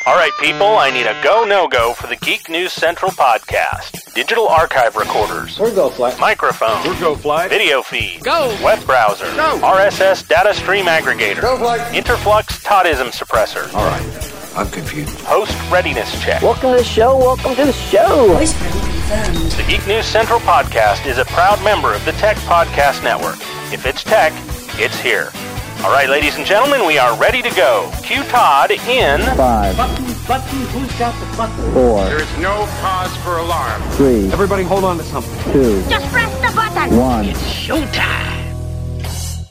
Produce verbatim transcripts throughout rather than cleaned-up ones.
All right, people, I need a go, no-go for the Geek News Central podcast. Digital archive recorders. We're go fly. Microphone. We're go fly. Video feed. Go. Web browser. Go. R S S data stream aggregator. Go fly. Interflux Toddism suppressor. All right, I'm confused. Host readiness check. Welcome to the show. Welcome to the show. Voice print confirmed. The Geek News Central podcast is a proud member of the Tech Podcast Network. If it's tech, it's here. All right, ladies and gentlemen, we are ready to go. Cue Todd in Five, Button, button, who's got the button? four, There is no cause for alarm. three, Everybody hold on to something. two, Just press the button. one. Showtime.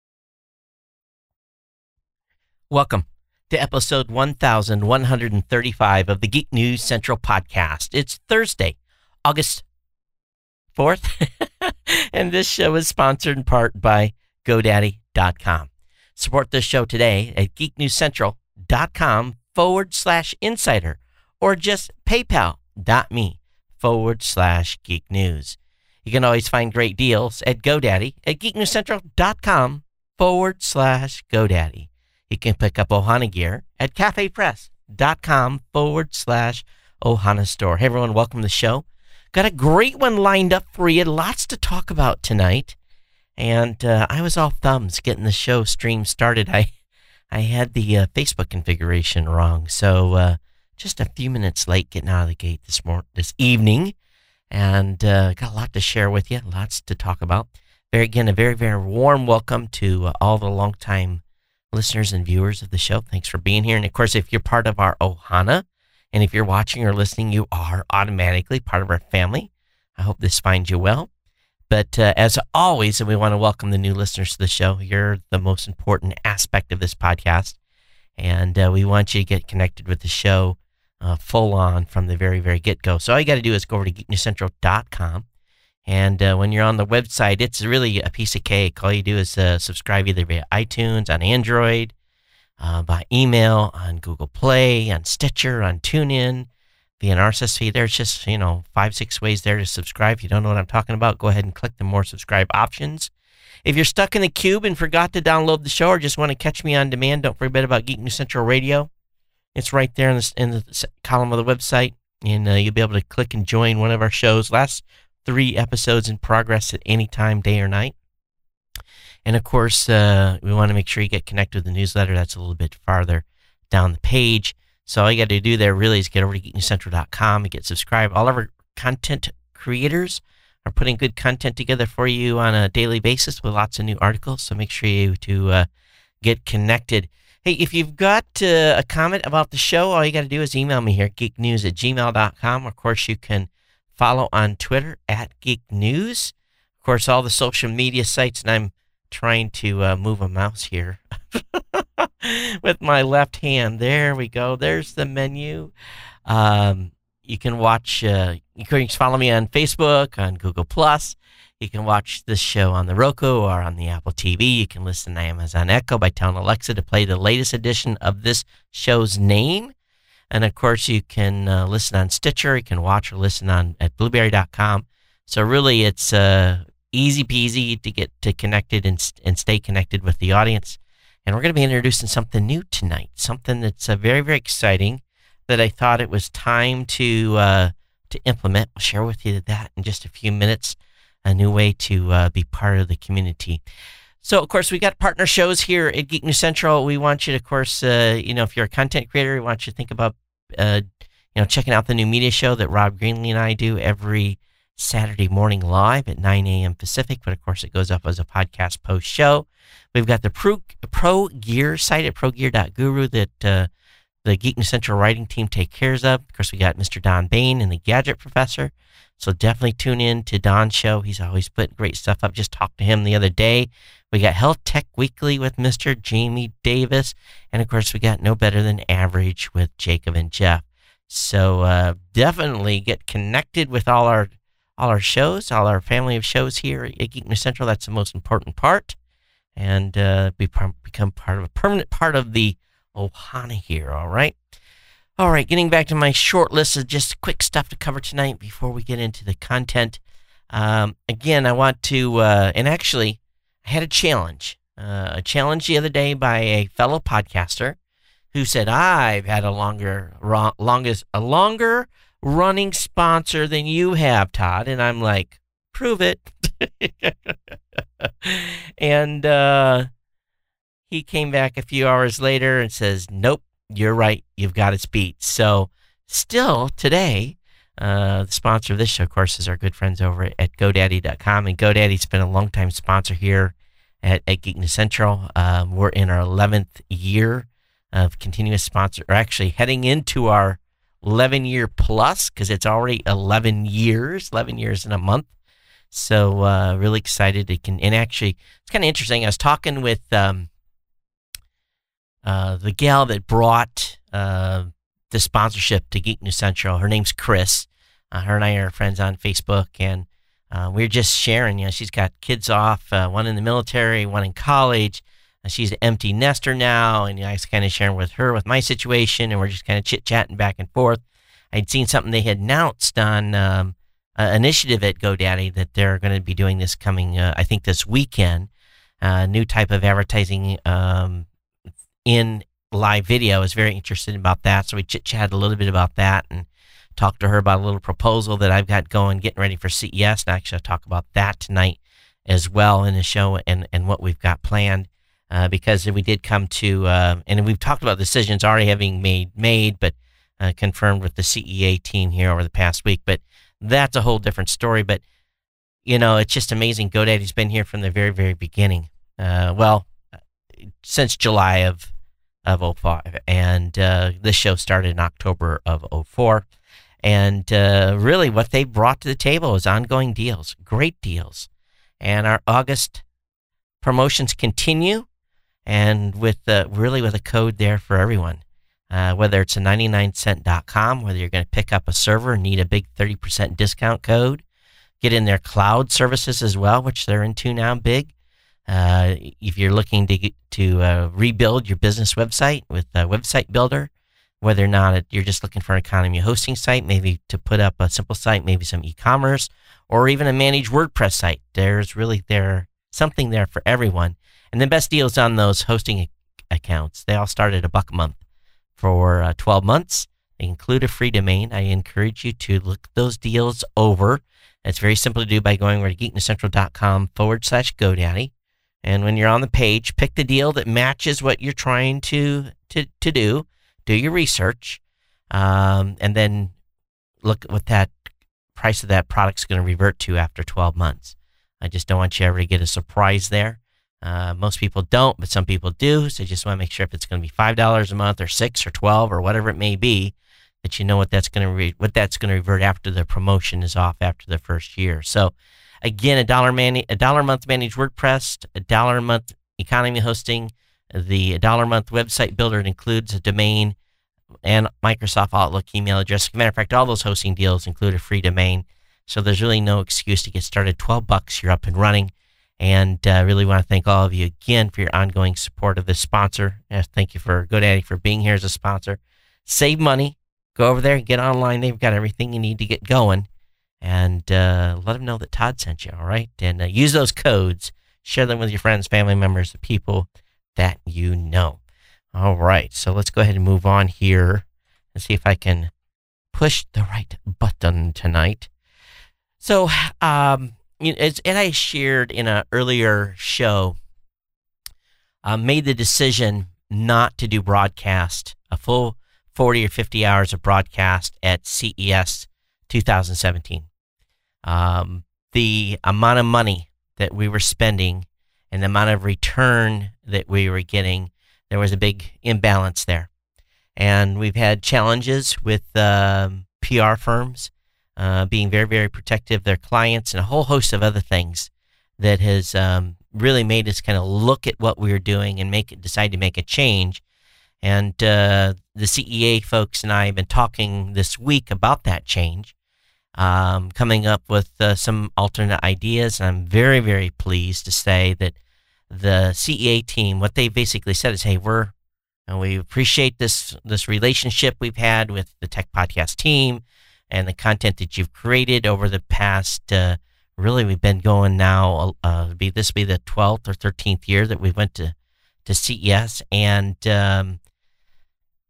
Welcome to episode one thousand one hundred thirty-five of the Geek News Central podcast. It's Thursday, August fourth, and this show is sponsored in part by GoDaddy dot com. Support this show today at geeknewscentral.com forward slash insider or just paypal.me forward slash geek news. You can always find great deals at GoDaddy at geeknewscentral.com forward slash GoDaddy. You can pick up Ohana gear at cafepress.com forward slash Ohana store. Hey everyone, welcome to the show. Got a great one lined up for you. Lots to talk about tonight. And uh, I was all thumbs getting the show stream started. I I had the uh, Facebook configuration wrong, so uh, just a few minutes late getting out of the gate this mor- this evening, and uh, got a lot to share with you, lots to talk about. Very again, a very very warm welcome to uh, all the longtime listeners and viewers of the show. Thanks for being here, and of course, if you're part of our Ohana, and if you're watching or listening, you are automatically part of our family. I hope this finds you well. But uh, as always, and we want to welcome the new listeners to the show. You're the most important aspect of this podcast. And uh, we want you to get connected with the show uh, full on from the very, very get-go. So all you got to do is go over to geek news central dot com. And uh, when you're on the website, it's really a piece of cake. All you do is uh, subscribe either via iTunes, on Android, uh, by email, on Google Play, on Stitcher, on TuneIn, via an R S S feed. There's just, you know, five, six ways there to subscribe. If you don't know what I'm talking about, go ahead and click the more subscribe options. If you're stuck in the cube and forgot to download the show or just want to catch me on demand, don't forget about Geek News Central Radio. It's right there in the, in the column of the website, and uh, you'll be able to click and join one of our shows. Last three episodes in progress at any time, day or night. And, of course, uh, we want to make sure you get connected with the newsletter. That's a little bit farther down the page. So all you got to do there really is get over to geek news central dot com and get subscribed. All of our content creators are putting good content together for you on a daily basis with lots of new articles. So make sure you to uh, get connected. Hey, if you've got uh, a comment about the show, all you got to do is email me here, geeknews at gmail dot com. Of course, you can follow on Twitter at geeknews. Of course, all the social media sites, and I'm trying to uh, move a mouse here with my left hand. There we go. There's the menu. Um, you can watch, uh, you can follow me on Facebook, on Google Plus. You can watch this show on the Roku or on the Apple T V. You can listen to Amazon Echo by telling Alexa to play the latest edition of this show's name. And of course, you can uh, listen on Stitcher. You can watch or listen on at blueberry dot com. So really, it's uh, easy peasy to get to connected and, and stay connected with the audience. And we're going to be introducing something new tonight, something that's uh, very, very exciting that I thought it was time to uh, to implement. I'll share with you that in just a few minutes, a new way to uh, be part of the community. So, of course, we got partner shows here at Geek News Central. We want you to, of course, uh, you know, if you're a content creator, we want you to think about, uh, you know, checking out the new media show that Rob Greenlee and I do every Saturday morning live at nine a.m. Pacific, but of course it goes up as a podcast post show. We've got the Pro, Pro Gear site at pro gear dot guru that uh, the Geek News Central writing team take care of. Of course, we got Mister Don Bain and the Gadget Professor, so definitely tune in to Don's show. He's always putting great stuff up. Just talked to him the other day. We got Health Tech Weekly with Mister Jamie Davis, and of course we got No Better Than Average with Jacob and Jeff. So uh, definitely get connected with all our all our shows, all our family of shows here at Geek News Central. That's the most important part. And uh, be, become part of a permanent part of the Ohana here, all right? All right, getting back to my short list of just quick stuff to cover tonight before we get into the content. Um, again, I want to, uh, and actually, I had a challenge. Uh, a challenge the other day by a fellow podcaster who said, I've had a longer, ro- longest, a longer running sponsor than you have, Todd. And I'm like, prove it. and uh, he came back a few hours later and says, nope, you're right. You've got its beat. So still today, uh, the sponsor of this show, of course, is our good friends over at, at GoDaddy dot com. And GoDaddy's been a longtime sponsor here at, at Geek News Central. Um, we're in our eleventh year of continuous sponsor, or actually heading into our eleven year plus, because it's already eleven years, eleven years in a month. So uh, really excited to can, and actually it's kind of interesting. I was talking with um, uh, the gal that brought uh, the sponsorship to Geek News Central. Her name's Chris. Uh, her and I are friends on Facebook, and uh, we're just sharing. You know, she's got kids off, uh, one in the military, one in college. Uh, she's an empty nester now, and you know, I was kind of sharing with her with my situation, and we're just kind of chit chatting back and forth. I'd seen something they had announced on. Um, Uh, initiative at GoDaddy that they're going to be doing this coming, uh, I think, this weekend. A uh, new type of advertising um, in live video. I was very interested about that, so we chit-chatted a little bit about that and talked to her about a little proposal that I've got going, getting ready for C E S, and actually I'll talk about that tonight as well in the show and, and what we've got planned, uh, because we did come to, uh, and we've talked about decisions already having made, made but uh, confirmed with the C E A team here over the past week, but that's a whole different story. But, you know, it's just amazing. GoDaddy's been here from the very, very beginning. Uh, well, since July of of oh five. And uh, this show started in October of oh four. And uh, really what they brought to the table is ongoing deals, great deals. And our August promotions continue. And with uh, really with a code there for everyone. Uh, whether it's a ninety-nine cent dot com, whether you're going to pick up a server and need a big thirty percent discount code, get in their cloud services as well, which they're into now big. Uh, if you're looking to get, to uh, rebuild your business website with a website builder, whether or not it, you're just looking for an economy hosting site, maybe to put up a simple site, maybe some e-commerce, or even a managed WordPress site, there's really there something there for everyone. And the best deals on those hosting accounts, they all start at a buck a month. For uh, twelve months. They include a free domain. I encourage you to look those deals over. It's very simple to do by going over to geeknewscentral.com forward slash GoDaddy. And when you're on the page, pick the deal that matches what you're trying to to, to do. Do your research. Um, and then look at what that price of that product's going to revert to after twelve months. I just don't want you ever to get a surprise there. Uh, most people don't, but some people do. So you just want to make sure if it's going to be five dollars a month or six or twelve or whatever it may be, that you know what that's going to re- what that's going to revert after the promotion is off after the first year. So again, a dollar man- a dollar a month managed WordPress, a dollar a month economy hosting, the a dollar a month website builder. It includes a domain and Microsoft Outlook email address. As a matter of fact, all those hosting deals include a free domain. So there's really no excuse to get started. twelve bucks, you're up and running. And I uh, really want to thank all of you again for your ongoing support of this sponsor. Uh, thank you for GoDaddy for being here as a sponsor. Save money. Go over there and get online. They've got everything you need to get going. And uh, let them know that Todd sent you, all right? And uh, use those codes. Share them with your friends, family members, the people that you know. All right, so let's go ahead and move on here and see if I can push the right button tonight. So, um... You know, as, as I shared in an earlier show, uh, made the decision not to do broadcast, a full forty or fifty hours of broadcast at C E S twenty seventeen. Um, the amount of money that we were spending and the amount of return that we were getting, there was a big imbalance there. And we've had challenges with um, P R firms. Uh, being very, very protective of their clients and a whole host of other things that has um, really made us kind of look at what we were doing and make it, decide to make a change. And uh, the C E A folks and I have been talking this week about that change, um, coming up with uh, some alternate ideas. And I'm very, very pleased to say that the C E A team, what they basically said is, hey, we're, and we appreciate this, this relationship we've had with the Tech Podcast team and the content that you've created over the past, uh, really, we've been going now, uh, be this will be the twelfth or thirteenth year that we went to, to C E S. And um,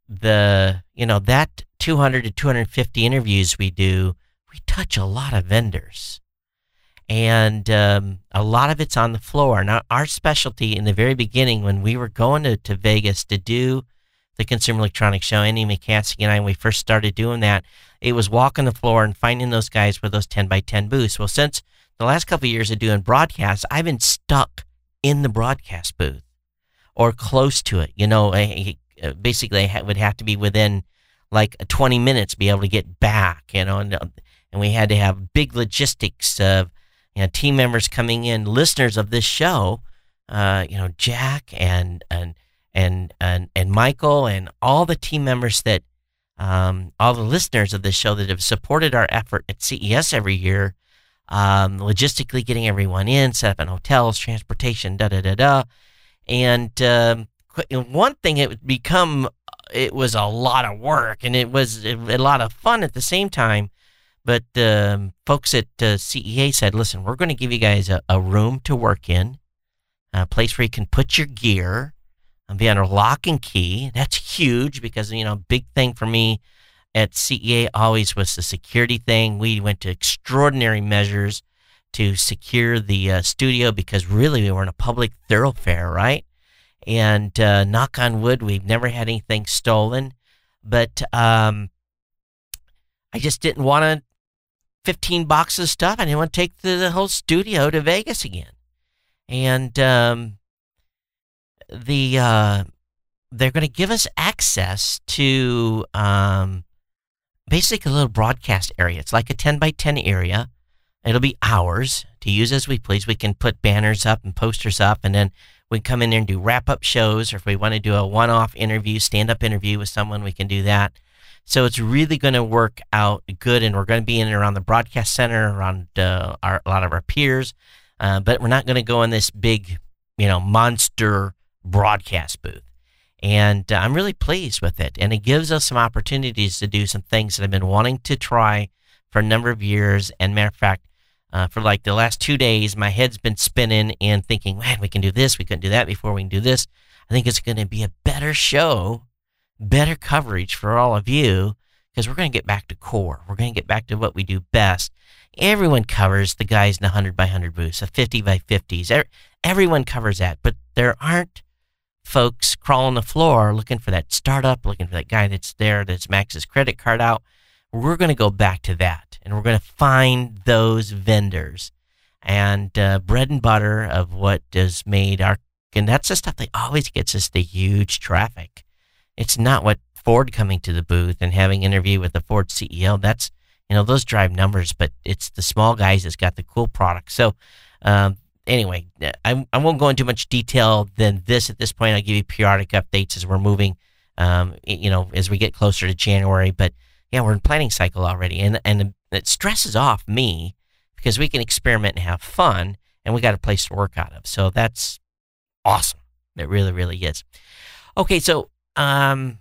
the, you know, that two hundred to two hundred fifty interviews we do, we touch a lot of vendors. And um, a lot of it's on the floor. Now, our specialty in the very beginning, when we were going to, to Vegas to do the Consumer Electronics Show, Andy McCaskey and I, when we first started doing that, it was walking the floor and finding those guys with those ten by ten booths. Well, since the last couple of years of doing broadcasts, I've been stuck in the broadcast booth or close to it. You know, I, I, basically I would have to be within like twenty minutes to be able to get back, you know, and, and we had to have big logistics of, you know, team members coming in, listeners of this show, uh, you know, Jack and, and, and, and, and Michael and all the team members that, um, all the listeners of this show that have supported our effort at C E S every year, um, logistically getting everyone in, set up in hotels, transportation, da, da, da, da. And, um, one thing, it would become, it was a lot of work and it was a lot of fun at the same time. But um, folks at uh, C E A said, listen, we're going to give you guys a, a room to work in, a place where you can put your gear and be under lock and key. That's huge because, you know, big thing for me at C E A always was the security thing. We went to extraordinary measures to secure the uh, studio because really we were in a public thoroughfare, right? And uh, knock on wood, we've never had anything stolen. But um, I just didn't want to fifteen boxes of stuff. I didn't want to take the, the whole studio to Vegas again. And um, the uh, they're going to give us access to um, basically a little broadcast area. It's like a ten by ten area. It'll be ours to use as we please. We can put banners up and posters up, and then we can come in there and do wrap-up shows, or if we want to do a one-off interview, stand-up interview with someone, we can do that. So it's really going to work out good, and we're going to be in and around the broadcast center, around uh, our, a lot of our peers, uh, but we're not going to go in this big, you know, monster broadcast booth. And uh, I'm really pleased with it, and it gives us some opportunities to do some things that I've been wanting to try for a number of years. And matter of fact, uh, for like the last two days, my head's been spinning and thinking, man, we can do this, we couldn't do that before, we can do this. I think it's going to be a better show, better coverage for all of you, because we're going to get back to core. We're going to get back to what we do best. Everyone covers the guys in the one hundred by one hundred booths, the fifty by fifties. Everyone covers that, but there aren't folks crawling the floor looking for that startup, looking for that guy that's there, that's Max's credit card out. We're going to go back to that, and we're going to find those vendors and uh, bread and butter of what has made our, and that's the stuff that always gets us the huge traffic. It's not what Ford coming to the booth and having an interview with the Ford C E O. That's, you know, those drive numbers, but it's the small guys that's got the cool products. So um, anyway, I, I won't go into much detail than this at this point. I'll give you periodic updates as we're moving, um, you know, as we get closer to January. But yeah, we're in planning cycle already, and and it stresses off me because we can experiment and have fun, and we got a place to work out of. So that's awesome. It really, really is. Okay, so um,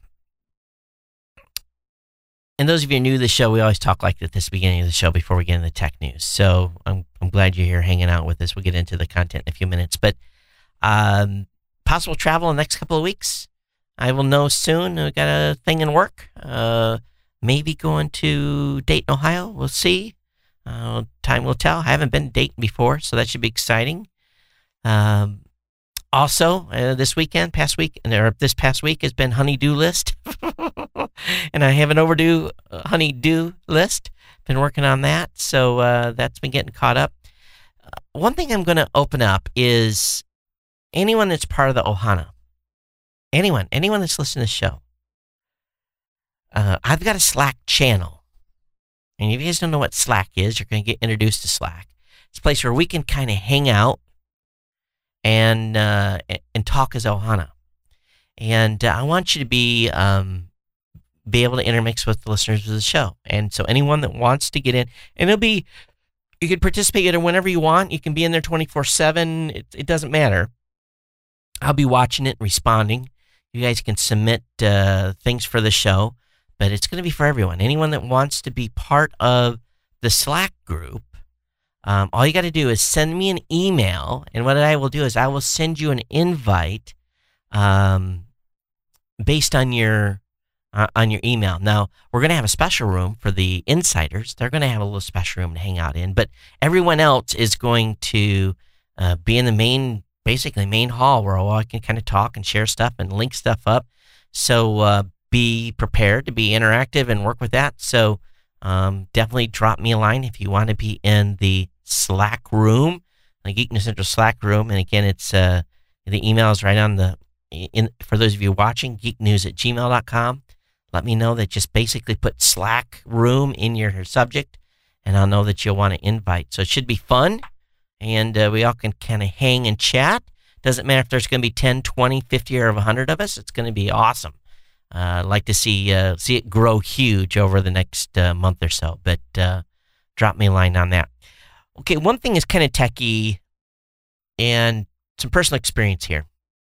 and those of you new to the show, we always talk like that at this beginning of the show before we get into the tech news. So I'm I'm glad you're here hanging out with us. We'll get into the content in a few minutes, but um, possible travel in the next couple of weeks. I will know soon. We got a thing in work. Uh. Maybe going to Dayton, Ohio. We'll see. Uh, time will tell. I haven't been to Dayton before, so that should be exciting. Um, also, uh, this weekend, past week, or this past week has been honey-do list. And I have an overdue honey-do list. Been working on that, so uh, that's been getting caught up. Uh, one thing I'm going to open up is anyone that's part of the Ohana. Anyone, anyone that's listening to the show. Uh, I've got a Slack channel, and if you guys don't know what Slack is, you're going to get introduced to Slack. It's a place where we can kind of hang out and uh, and talk as Ohana. And uh, I want you to be um, be able to intermix with the listeners of the show. And so anyone that wants to get in, and it'll be, you can participate in it whenever you want. You can be in there twenty-four seven. It, it doesn't matter. I'll be watching it and responding. You guys can submit uh, things for the show. But it's going to be for everyone. Anyone that wants to be part of the Slack group, um, all you got to do is send me an email. And what I will do is I will send you an invite um, based on your uh, on your email. Now, we're going to have a special room for the insiders. They're going to have a little special room to hang out in, but everyone else is going to uh, be in the main, basically main hall where all I can kind of talk and share stuff and link stuff up. So uh, be prepared to be interactive and work with that. So um, definitely drop me a line if you want to be in the Slack room, the Geek News Central Slack room. And again, it's uh, the email is right on the, in for those of you watching, geeknews at gmail dot com. Let me know that just basically put Slack room in your subject, and I'll know that you'll want to invite. So it should be fun, and uh, we all can kind of hang and chat. Doesn't matter if there's going to be ten, twenty, fifty, or one hundred of us. It's going to be awesome. Uh, I'd like to see uh, see it grow huge over the next uh, month or so, but uh, drop me a line on that. Okay, one thing is kind of techie and some personal experience here.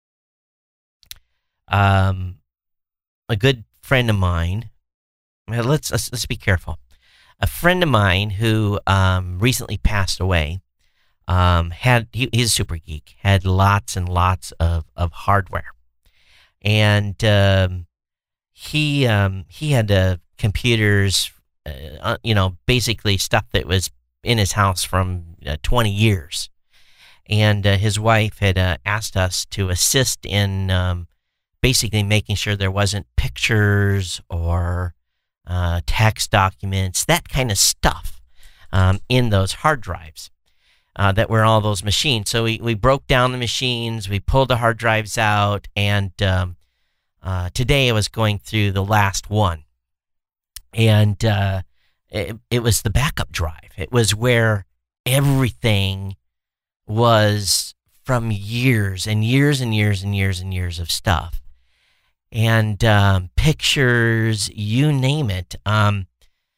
Um, a good friend of mine, well, let's, let's let's be careful. A friend of mine who um, recently passed away, um, had he, he's a super geek, had lots and lots of, of hardware, and um, he um, he had uh, computers, uh, you know, basically stuff that was in his house from uh, twenty years, and uh, his wife had uh, asked us to assist in um, basically making sure there wasn't pictures or uh, text documents, that kind of stuff um, in those hard drives uh, that were in all those machines. So we, we broke down the machines, we pulled the hard drives out, and um, uh, today I was going through the last one. And uh, it, it was the backup drive. It was where everything was from years and years and years and years and years of stuff. And um, pictures, you name it. Um,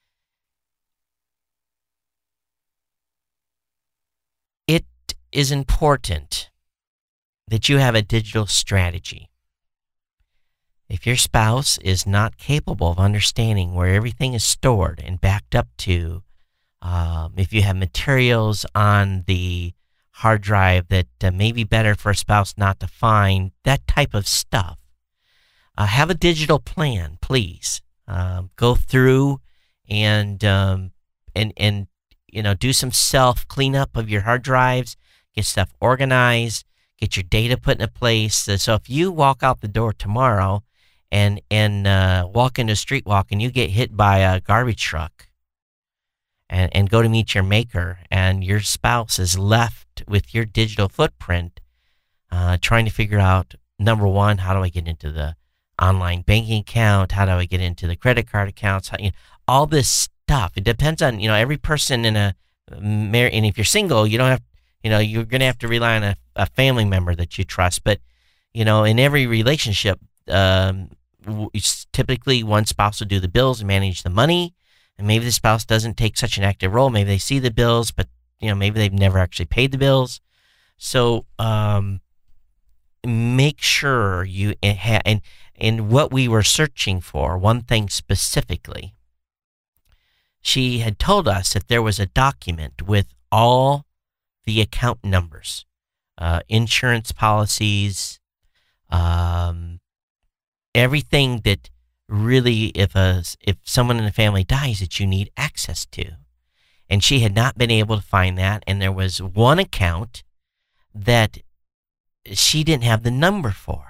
it is important that you have a digital strategy. If your spouse is not capable of understanding where everything is stored and backed up to, um, if you have materials on the hard drive that uh, may be better for a spouse not to find, that type of stuff, Uh, have a digital plan, please. Um, go through and um, and and you know do some self cleanup of your hard drives. Get stuff organized. Get your data put in place. So if you walk out the door tomorrow and and uh, walk into a street walk and you get hit by a garbage truck and and go to meet your maker and your spouse is left with your digital footprint, uh, trying to figure out, number one, how do I get into the online banking account? How do I get into the credit card accounts? How, you know, all this stuff. It depends on, you know, every person in a marriage. And if you're single, you don't have, you know, you're going to have to rely on a, a family member that you trust. But, you know, in every relationship, um, it's typically one spouse will do the bills and manage the money. And maybe the spouse doesn't take such an active role. Maybe they see the bills, but, you know, maybe they've never actually paid the bills. So, um, make sure you have, and, and what we were searching for, one thing specifically, she had told us that there was a document with all the account numbers, uh, insurance policies, um, everything that really, if a, if someone in the family dies, that you need access to. And she had not been able to find that, and there was one account that she didn't have the number for.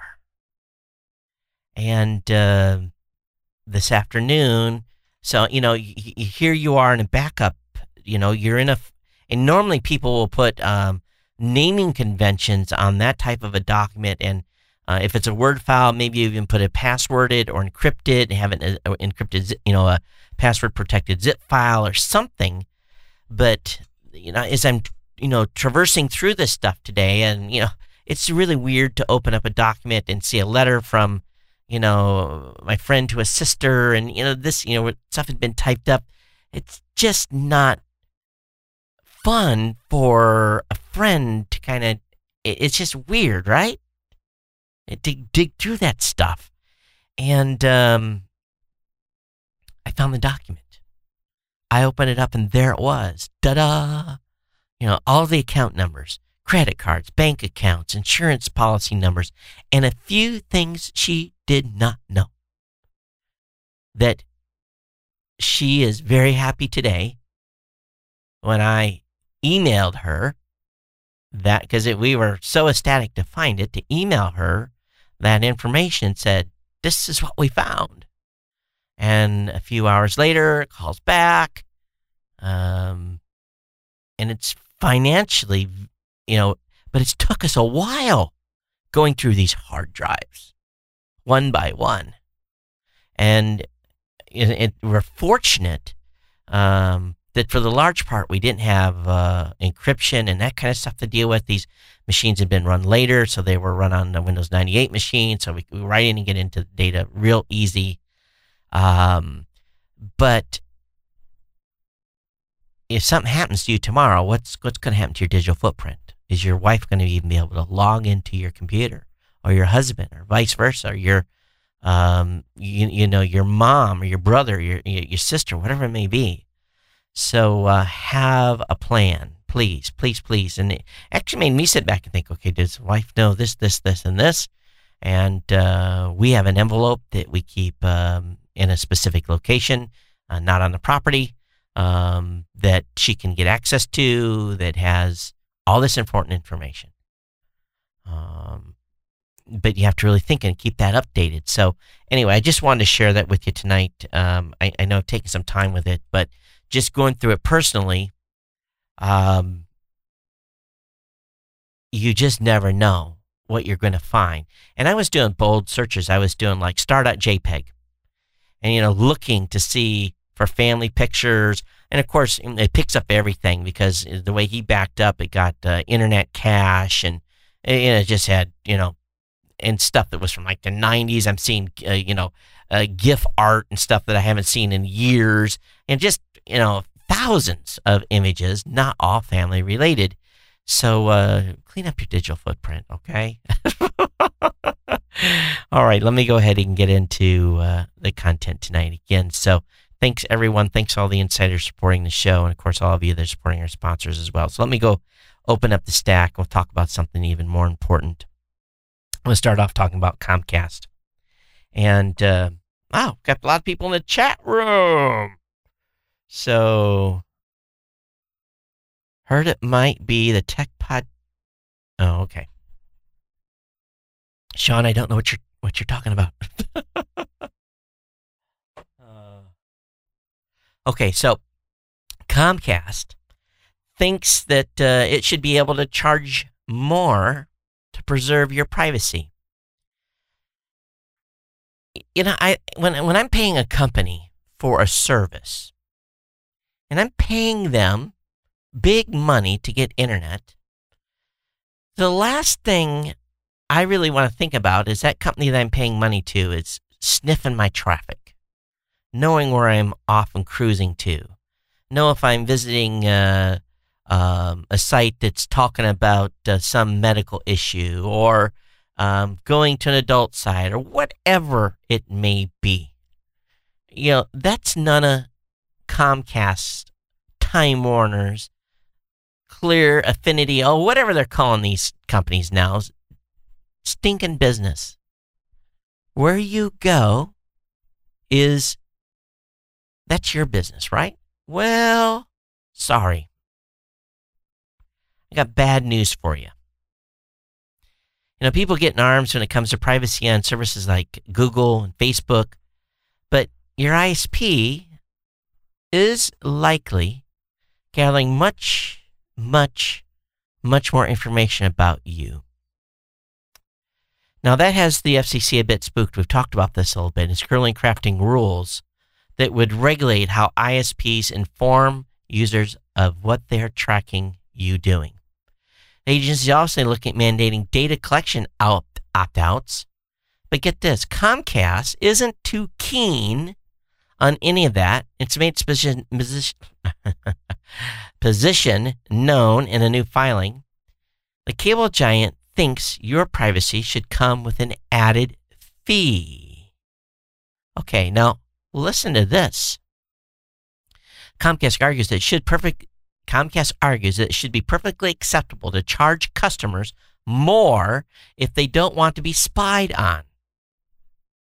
And uh, this afternoon, so, you know, y- y- here you are in a backup, you know, you're in a, and normally people will put um, naming conventions on that type of a document. And uh, if it's a Word file, maybe you even put it passworded or encrypted and have an uh, encrypted, you know, a password protected zip file or something. But, you know, as I'm, you know, traversing through this stuff today, and, you know, it's really weird to open up a document and see a letter from, you know, my friend to a sister, and, you know, this, you know, stuff had been typed up. It's just not fun for a friend to kind of, it's just weird, right? To dig through that stuff. And um, I found the document. I opened it up, and there it was. Da-da! You know, all the account numbers, credit cards, bank accounts, insurance policy numbers, and a few things she did not know. that she is very happy today when I emailed her that, because we were so ecstatic to find it, to email her that information, said, this is what we found. And a few hours later, calls back, um, and it's financially, you know, but it's took us a while going through these hard drives, one by one. And it, it, we're fortunate um, that for the large part, we didn't have uh, encryption and that kind of stuff to deal with. These machines had been run later, so they were run on the Windows ninety-eight machine, so we could write in and get into the data real easy. Um, but if something happens to you tomorrow, what's what's going to happen to your digital footprint? Is your wife going to even be able to log into your computer, or your husband, or vice versa, or your um, you, you know, your mom or your brother, your your sister, whatever it may be? So uh, have a plan, please, please, please. And it actually made me sit back and think, okay, does the wife know this, this, this, and this? And uh, we have an envelope that we keep um, in a specific location, uh, not on the property, um, that she can get access to, that has all this important information. Um, but you have to really think and keep that updated. So anyway, I just wanted to share that with you tonight. Um, I, I know I've taken some time with it, but just going through it personally, um, you just never know what you're going to find. And I was doing bold searches. I was doing like star.jpg and, you know, looking to see for family pictures. And of course, it picks up everything because the way he backed up, it got uh, internet cache and it just had, you know, and stuff that was from like the nineties. I'm seeing, uh, you know, uh, GIF art and stuff that I haven't seen in years, and just, you know, thousands of images, not all family related. So uh, clean up your digital footprint, okay? All right, let me go ahead and get into uh, the content tonight again. So thanks, everyone. Thanks all the insiders supporting the show, and of course, all of you that are supporting our sponsors as well. So let me go open up the stack. We'll talk about something even more important. I'm going to start off talking about Comcast. And, uh, wow, got a lot of people in the chat room. So, heard it might be the Tech Pod. Oh, okay. Sean, I don't know what you're what you're talking about. uh, okay, so Comcast thinks that uh, it should be able to charge more to preserve your privacy. You know, I when when I'm paying a company for a service, and I'm paying them big money to get internet, the last thing I really want to think about is that company that I'm paying money to is sniffing my traffic, knowing where I'm off and cruising to, know if I'm visiting uh, um, a site that's talking about uh, some medical issue, or um, going to an adult site, or whatever it may be. You know, that's none of Comcast, Time Warner's, Clear, Affinity, oh, whatever they're calling these companies now, stinking business. Where you go is, that's your business, right? Well, sorry. I got bad news for you. You know, people get in arms when it comes to privacy on services like Google and Facebook, but your I S P is likely gathering much, much, much more information about you. Now, that has the F C C a bit spooked. We've talked about this a little bit. It's currently crafting rules that would regulate how I S Ps inform users of what they're tracking you doing. The agency is also looking at mandating data collection opt- opt-outs. But get this, Comcast isn't too keen on any of that. It's made its position, position, position known in a new filing. The cable giant thinks your privacy should come with an added fee. Okay, now listen to this. Comcast argues that it should perfect Comcast argues that it should be perfectly acceptable to charge customers more if they don't want to be spied on.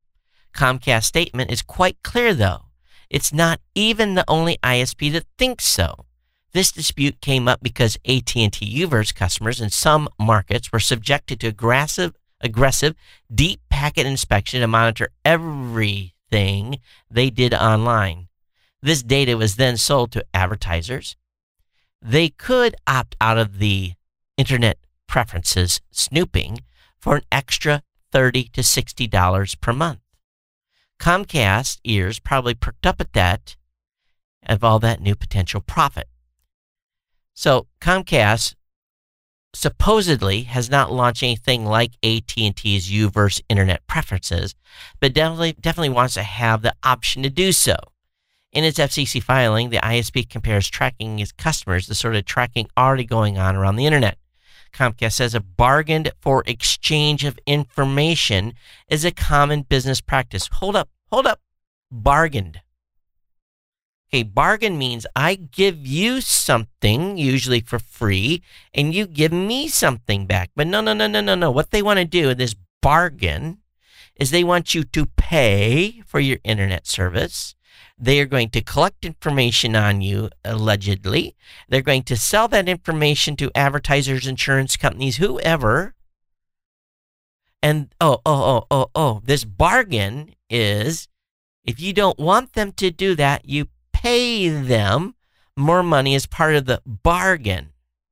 Comcast's statement is quite clear, though. It's not even the only I S P that thinks so. This dispute came up because A T and T U-verse customers in some markets were subjected to aggressive, aggressive, deep packet inspection to monitor everything they did online. This data was then sold to advertisers. They could opt out of the internet preferences snooping for an extra thirty to sixty dollars per month. Comcast ears probably perked up at that, of all that new potential profit. So Comcast supposedly has not launched anything like A T and T's U-verse internet preferences, but definitely definitely wants to have the option to do so. In its F C C filing, the I S P compares tracking its customers to sort of tracking already going on around the internet. Comcast says a bargained for exchange of information is a common business practice. Hold up, hold up. Bargained. Okay, bargain means I give you something, usually for free, and you give me something back. But no, no, no, no, no, no. What they want to do in this bargain is they want you to pay for your internet service. They are going to collect information on you, allegedly. They're going to sell that information to advertisers, insurance companies, whoever. And, oh, oh, oh, oh, oh, this bargain is, if you don't want them to do that, you pay them more money as part of the bargain.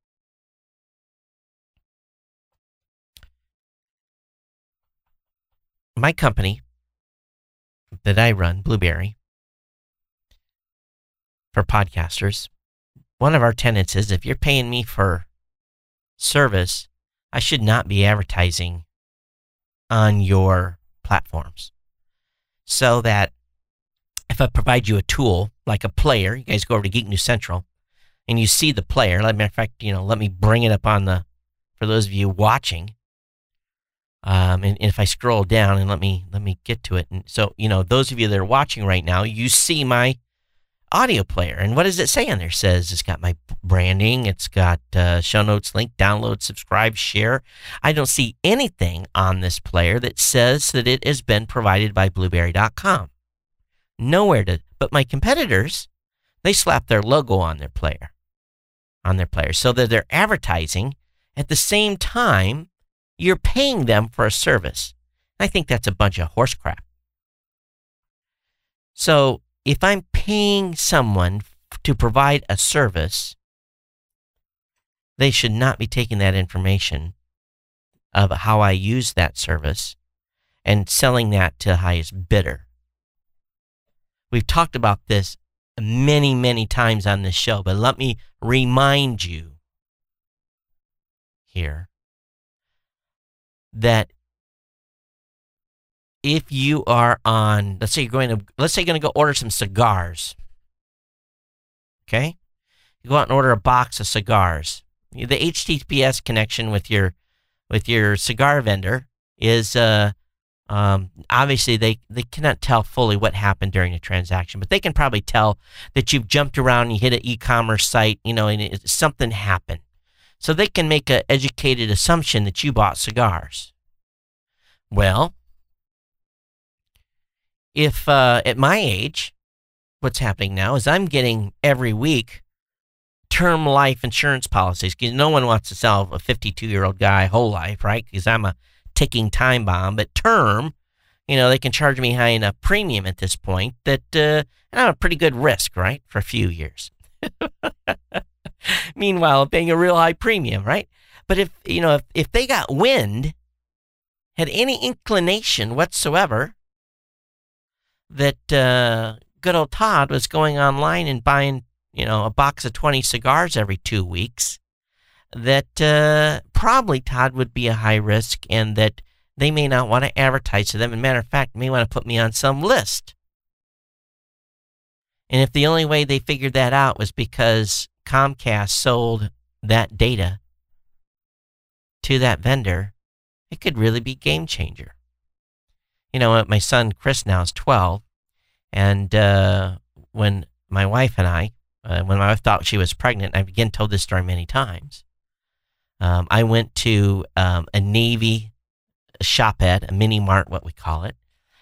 My company that I run, Blueberry, for podcasters, one of our tenets is if you're paying me for service, I should not be advertising on your platforms. So that if I provide you a tool like a player, you guys go over to Geek News Central and you see the player. Let me, in fact, you know, let me bring it up on the, for those of you watching. Um, and, and if I scroll down and let me, let me get to it. And so, you know, those of you that are watching right now, you see my audio player. And what does it say on there? It says it's got my branding. It's got uh, show notes, link, download, subscribe, share. I don't see anything on this player that says that it has been provided by Blueberry dot com. Nowhere to, but my competitors, they slap their logo on their player, on their player, so that they're advertising at the same time you're paying them for a service. I think that's a bunch of horse crap. So if I'm paying someone to provide a service, they should not be taking that information of how I use that service and selling that to the highest bidder. We've talked about this many, many times on this show, but let me remind you here that if you are on, let's say you're going to, let's say you're going to go order some cigars. Okay? You go out and order a box of cigars. The H T T P S connection with your, with your cigar vendor is, uh, um, obviously they, they cannot tell fully what happened during the transaction, but they can probably tell that you've jumped around and you hit an e-commerce site, you know, and it, something happened. So they can make an educated assumption that you bought cigars. Well, if uh, at my age, what's happening now is I'm getting every week term life insurance policies, because no one wants to sell a fifty-two-year-old guy whole life, right? Because I'm a ticking time bomb. But term, you know, they can charge me high enough premium at this point that uh, I'm a pretty good risk, right, for a few years. Meanwhile, I'm paying a real high premium, right? But if, you know, if, if they got wind, had any inclination whatsoever that uh, good old Todd was going online and buying, you know, a box of twenty cigars every two weeks, that uh, probably Todd would be a high risk and that they may not want to advertise to them. As a matter of fact, may want to put me on some list. And if the only way they figured that out was because Comcast sold that data to that vendor, it could really be a game changer. You know, my son Chris now is twelve, and uh, when my wife and I, uh, when my wife thought she was pregnant, I've again told this story many times, um, I went to um, a Navy shop at, a mini mart, what we call it,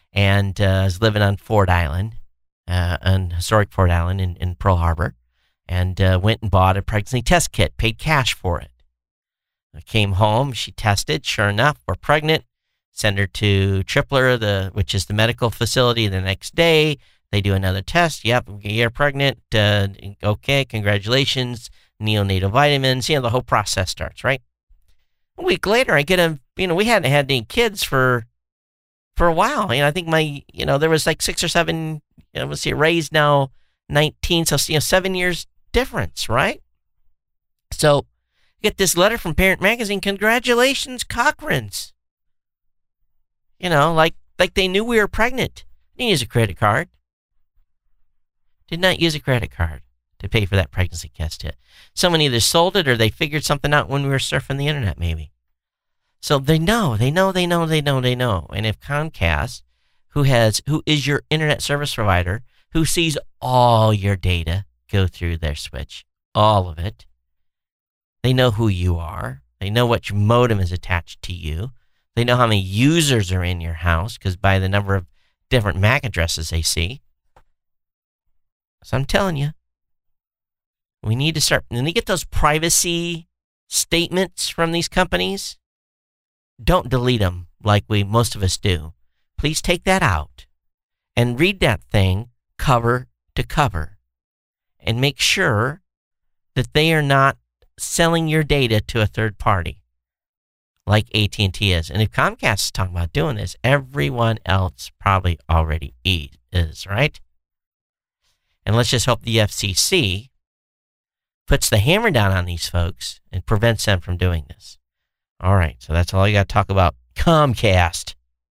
and uh, was living on Ford Island, uh, on historic Ford Island in, in Pearl Harbor, and uh, went and bought a pregnancy test kit, paid cash for it. I came home, she tested, sure enough, we're pregnant. Send her to Tripler, the which is the medical facility, the next day. They do another test. Yep, you're pregnant. Uh, okay, congratulations. Neonatal vitamins. You know, the whole process starts, right? A week later, I get a, you know, we hadn't had any kids for for a while. You know, I think my, you know, there was like six or seven, you know, let's see, Ray's now nineteen, so, you know, seven years difference, right? So, get this letter from Parent Magazine. Congratulations, Cochran's. You know, like like they knew we were pregnant. Didn't use a credit card. Did not use a credit card to pay for that pregnancy test kit. Someone either sold it or they figured something out when we were surfing the internet, maybe. So they know, they know, they know, they know, they know. And if Comcast, who has, who is your internet service provider, who sees all your data go through their switch, all of it, they know who you are. They know what your modem is attached to you. They know how many users are in your house because by the number of different M A C addresses they see. So I'm telling you, we need to start, when they get those privacy statements from these companies, don't delete them like we most of us do. Please take that out and read that thing cover to cover and make sure that they are not selling your data to a third party like A T and T is. And if Comcast is talking about doing this, everyone else probably already is, right? And let's just hope the F C C puts the hammer down on these folks and prevents them from doing this. All right, so that's all I got to talk about Comcast.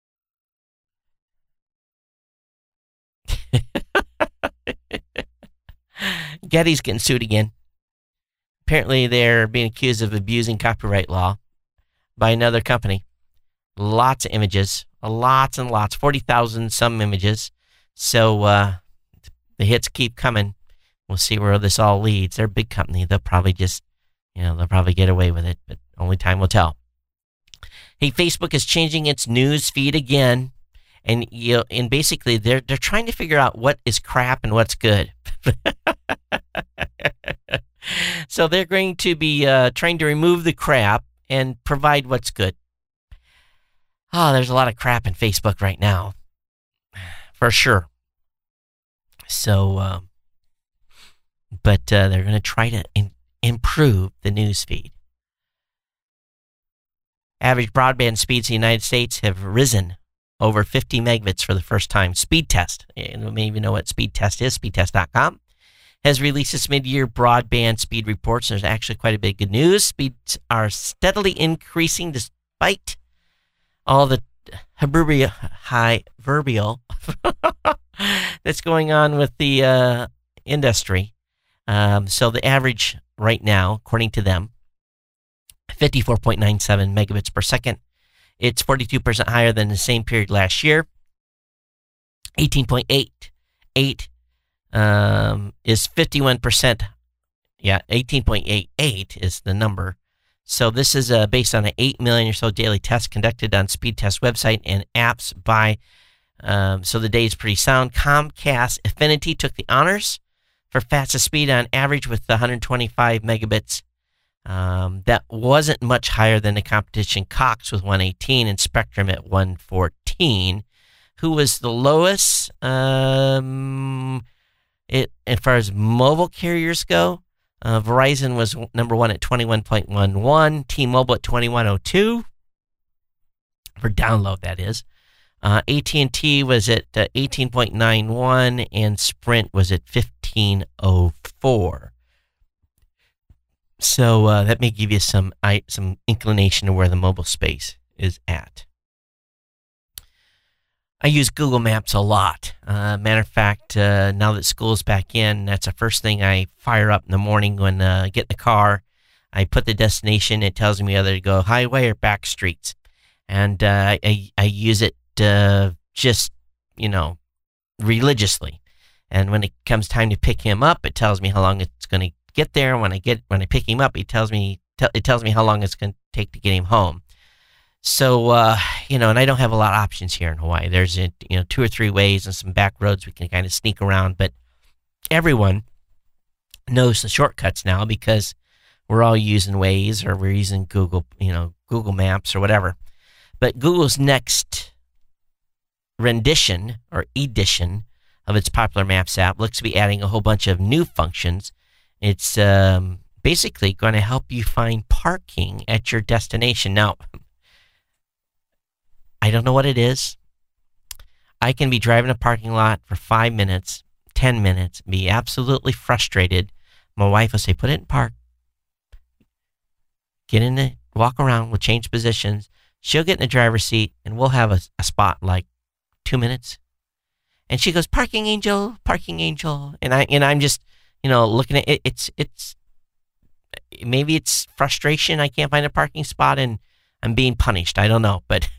Getty's getting sued again. Apparently, they're being accused of abusing copyright law by another company. Lots of images, lots and lots, forty thousand some images. So uh, the hits keep coming. We'll see where this all leads. They're a big company. They'll probably just, you know, they'll probably get away with it, but only time will tell. Hey, Facebook is changing its news feed again. And you know, and basically they're they're trying to figure out what is crap and what's good. So they're going to be uh, trying to remove the crap and provide what's good. Oh, there's a lot of crap in Facebook right now, for sure. So, um, but uh, they're going to try to in- improve the news feed. Average broadband speeds in the United States have risen over fifty megabits for the first time. Speed Test, you may even know what Speed Test is, speed test dot com, has released its mid-year broadband speed reports. There's actually quite a bit of good news. Speeds are steadily increasing despite all the hyperbole, hyperbole that's going on with the uh, industry. Um, so the average right now, according to them, fifty-four point nine seven megabits per second. It's forty-two percent higher than the same period last year. eighteen point eight eight um, is fifty-one percent. Yeah, eighteen point eight eight is the number. So this is uh, based on an eight million or so daily tests conducted on Speed Test website and apps by, um, so the data is pretty sound. Comcast Affinity took the honors for fastest speed on average with one hundred twenty-five megabits. Um, that wasn't much higher than the competition. Cox with one eighteen and Spectrum at one fourteen. Who was the lowest? Um, it as far as mobile carriers go, uh, Verizon was number one at twenty-one point one one. T-Mobile at twenty-one oh two for download. That is. Uh, A T and T was at uh, eighteen point nine one and Sprint was at fifteen oh four. So uh, that may give you some I, some inclination of where the mobile space is at. I use Google Maps a lot. Uh, matter of fact, uh, now that school's back in, that's the first thing I fire up in the morning when uh, I get in the car. I put the destination. It tells me whether to go highway or back streets. And uh, I, I use it uh, just, you know, religiously. And when it comes time to pick him up, it tells me how long it's going to get there. When I get when I pick him up, it tells me te- it tells me how long it's going to take to get him home. So, uh, you know, and I don't have a lot of options here in Hawaii. There's, you know, two or three ways and some back roads we can kind of sneak around. But everyone knows the shortcuts now because we're all using Waze or we're using Google, you know, Google Maps or whatever. But Google's next rendition or edition of its popular Maps app looks to be adding a whole bunch of new functions. It's um, basically going to help you find parking at your destination. Now, I don't know what it is. I can be driving a parking lot for five minutes, ten minutes, be absolutely frustrated. My wife will say, put it in park. Get in it, walk around, we'll change positions. She'll get in the driver's seat, and we'll have a, a spot like two minutes. And she goes, parking angel, parking angel. And, I, and I'm just, you know, looking at it. It's, it's, maybe it's frustration. I can't find a parking spot, and I'm being punished. I don't know, but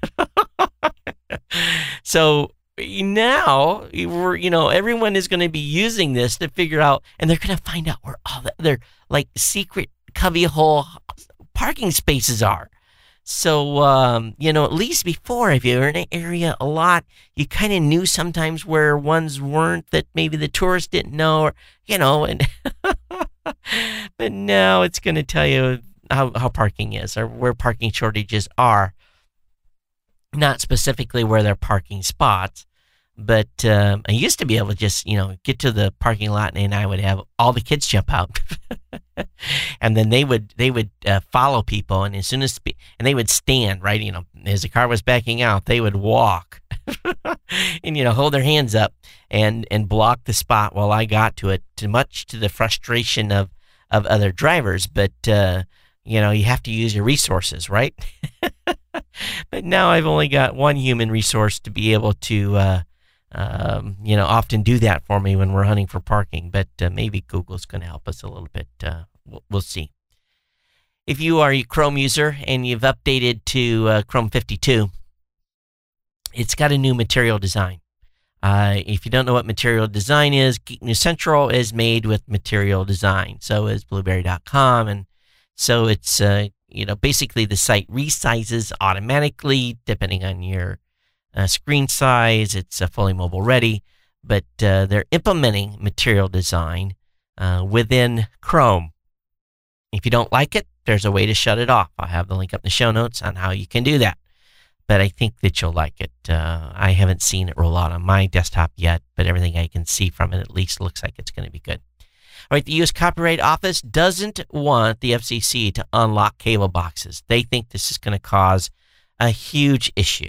so now we're, you know, everyone is going to be using this to figure out, and they're going to find out where all the other like secret cubbyhole parking spaces are. So, um, you know, at least before, if you were in an area a lot, you kind of knew sometimes where ones weren't that maybe the tourists didn't know, or, you know, and but now it's going to tell you how, how parking is or where parking shortages are. Not specifically where they're parking spots, but um, I used to be able to just, you know, get to the parking lot and I would have all the kids jump out. And then they would they would uh, follow people, and as soon as and they would stand right, you know, as the car was backing out, they would walk and, you know, hold their hands up and and block the spot while I got to it, to much to the frustration of of other drivers. But uh, you know, you have to use your resources, right? But now I've only got one human resource to be able to, uh, um, you know, often do that for me when we're hunting for parking. But uh, maybe Google's going to help us a little bit. Uh, we'll, we'll see. If you are a Chrome user and you've updated to uh, Chrome fifty-two, it's got a new material design. Uh, if you don't know what material design is, Geek News Central is made with material design. So is Blueberry dot com, and so it's uh, you know, basically the site resizes automatically depending on your uh, screen size. It's uh, fully mobile ready, but uh, they're implementing material design uh, within Chrome. If you don't like it, there's a way to shut it off. I'll have the link up in the show notes on how you can do that. But I think that you'll like it. Uh, I haven't seen it roll out on my desktop yet, but everything I can see from it at least looks like it's going to be good. All right, the U S Copyright Office doesn't want the F C C to unlock cable boxes. They think this is going to cause a huge issue.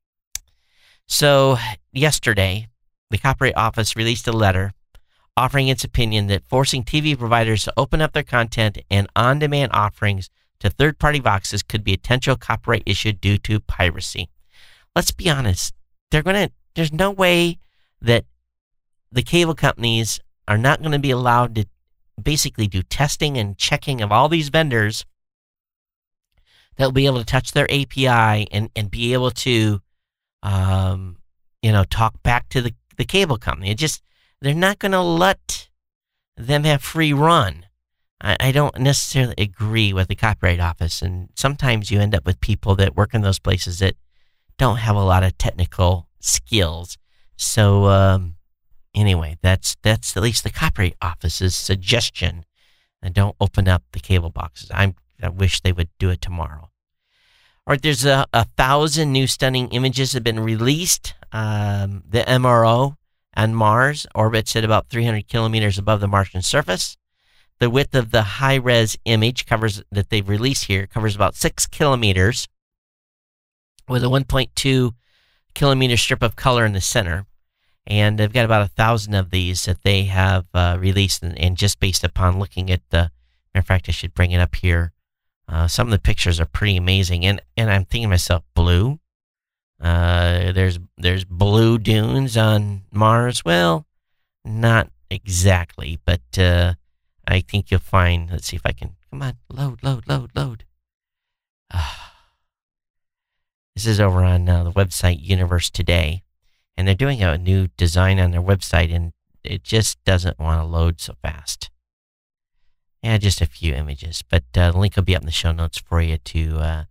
So yesterday, the Copyright Office released a letter offering its opinion that forcing T V providers to open up their content and on-demand offerings to third-party boxes could be a potential copyright issue due to piracy. Let's be honest. They're going to. There's no way that the cable companies are not going to be allowed to basically do testing and checking of all these vendors that will be able to touch their A P I and, and be able to, um, you know, talk back to the, the cable company. It just, they're not going to let them have free run. I, I don't necessarily agree with the Copyright Office, and sometimes you end up with people that work in those places that don't have a lot of technical skills. So, um, Anyway, that's that's at least the Copyright Office's suggestion. And don't open up the cable boxes. I'm, I wish they would do it tomorrow. All right, there's a, a thousand new stunning images have been released. Um, the M R O on Mars orbits at about three hundred kilometers above the Martian surface. The width of the high-res image covers that they've released here covers about six kilometers with a one point two kilometer strip of color in the center. And they've got about a thousand of these that they have uh, released, and, and just based upon looking at the, matter of fact, I should bring it up here. Uh, some of the pictures are pretty amazing, and, and I'm thinking to myself, blue? Uh, there's there's blue dunes on Mars. Well, not exactly, but uh, I think you'll find. Let's see if I can. Come on, load, load, load, load. Uh, this is over on uh, the website Universe Today. And they're doing a new design on their website, and it just doesn't want to load so fast. Yeah, just a few images. But uh, the link will be up in the show notes for you to uh,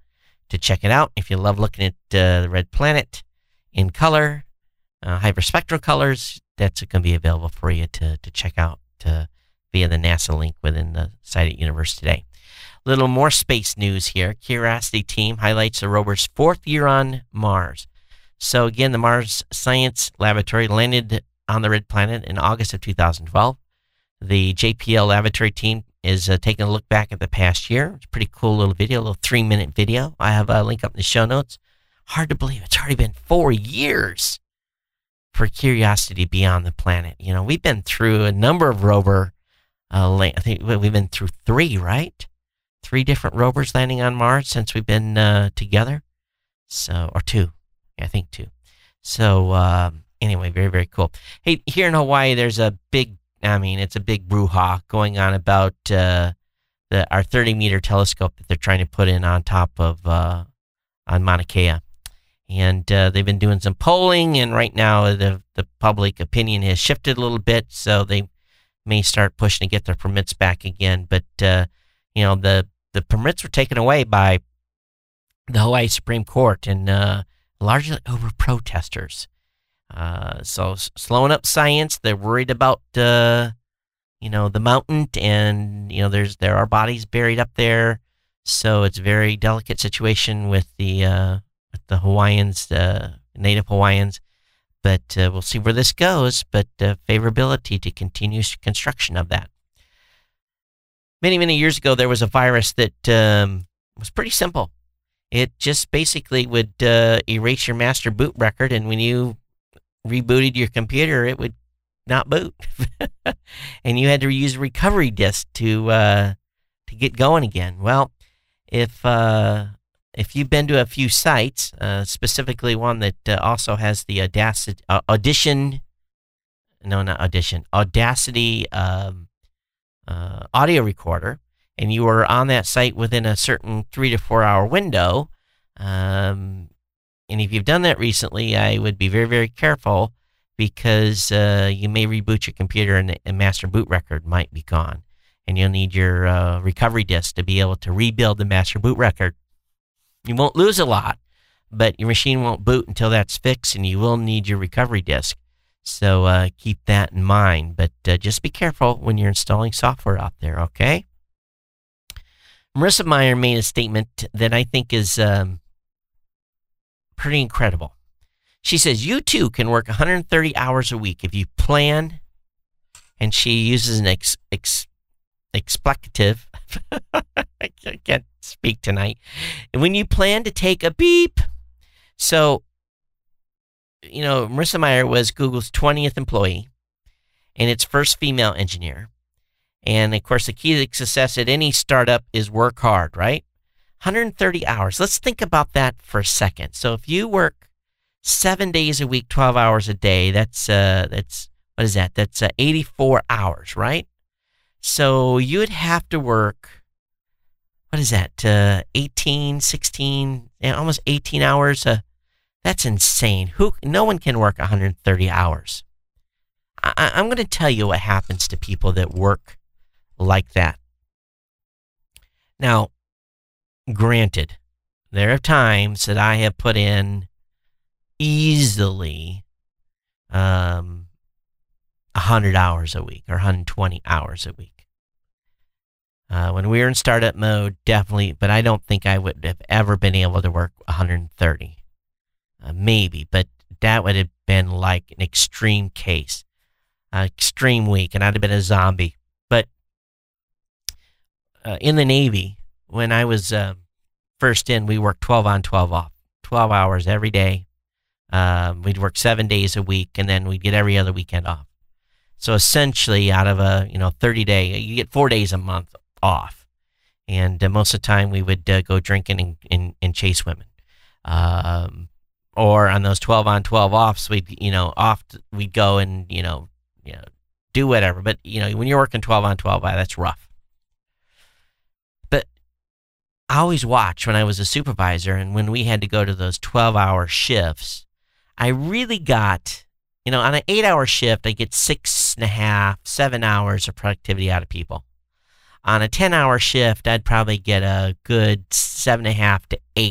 to check it out. If you love looking at uh, the red planet in color, uh, hyperspectral colors, that's going to be available for you to, to check out to, via the NASA link within the site at Universe Today. A little more space news here. Curiosity team highlights the rover's fourth year on Mars. So again, the Mars Science Laboratory landed on the red planet in August of two thousand twelve. The J P L Laboratory team is uh, taking a look back at the past year. It's a pretty cool little video, a little three-minute video. I have a link up in the show notes. Hard to believe it's already been four years for Curiosity to be on the planet. You know, we've been through a number of rover, uh, I think we've been through three, right? Three different rovers landing on Mars since we've been uh, together. So, or two. Yeah, I think two. So, um, anyway, very, very cool. Hey, here in Hawaii, there's a big, I mean, it's a big brouhaha going on about uh, the our thirty-meter telescope that they're trying to put in on top of, uh, on Mauna Kea. And uh, they've been doing some polling, and right now the the public opinion has shifted a little bit, so they may start pushing to get their permits back again. But, uh, you know, the, the permits were taken away by the Hawaii Supreme Court, and uh, largely over protesters. Uh, so s- slowing up science, they're worried about, uh, you know, the mountain, and, you know, there's there are bodies buried up there, so it's a very delicate situation with the uh, with the Hawaiians, uh, Native Hawaiians, but uh, we'll see where this goes, but uh, favorability to continue construction of that. Many, many years ago, there was a virus that um, was pretty simple. It just basically would uh, erase your master boot record, and when you rebooted your computer, it would not boot. And you had to use a recovery disk to uh, to get going again. Well, if uh, if you've been to a few sites, uh, specifically one that uh, also has the Audacity, uh, Audition, no, not Audition, Audacity um, uh, audio recorder, and you were on that site within a certain three to four hour window, um, and if you've done that recently, I would be very, very careful, because uh, you may reboot your computer and the master boot record might be gone, and you'll need your uh, recovery disk to be able to rebuild the master boot record. You won't lose a lot, but your machine won't boot until that's fixed, and you will need your recovery disk. So uh, keep that in mind, but uh, just be careful when you're installing software out there, okay? Marissa Mayer made a statement that I think is um, pretty incredible. She says, you too can work one hundred thirty hours a week if you plan, and she uses an ex, ex, explicative, I can't speak tonight, when you plan to take a beep. So, you know, Marissa Mayer was Google's twentieth employee and its first female engineer. And, of course, the key to success at any startup is work hard, right? one hundred thirty hours. Let's think about that for a second. So if you work seven days a week, twelve hours a day, that's, uh, that's what is that? That's uh, eighty-four hours, right? So you would have to work, what is that, uh, eighteen, sixteen, almost eighteen hours. Uh, that's insane. Who? No one can work one hundred thirty hours. I, I'm going to tell you what happens to people that work like that. Now, granted, there are times that I have put in easily um, one hundred hours a week or one hundred twenty hours a week. Uh, when we were in startup mode, definitely, but I don't think I would have ever been able to work one hundred thirty. Uh, maybe, but that would have been like an extreme case, uh, extreme week, and I'd have been a zombie. But uh, in the Navy, when I was uh, first in, we worked twelve on, twelve off, twelve hours every day. Um, we'd work seven days a week, and then we'd get every other weekend off. So essentially, out of a you know thirty day, you get four days a month off, and uh, most of the time we would uh, go drinking and, and, and chase women. Um, or on those twelve on, twelve offs, we'd you know off we'd go and you know you know do whatever. But you know when you're working twelve on, twelve off, that's rough. But I always watched when I was a supervisor, and when we had to go to those twelve hour shifts, I really got, you know, on an eight hour shift, I get six and a half, seven hours of productivity out of people. On a ten hour shift, I'd probably get a good seven and a half to eight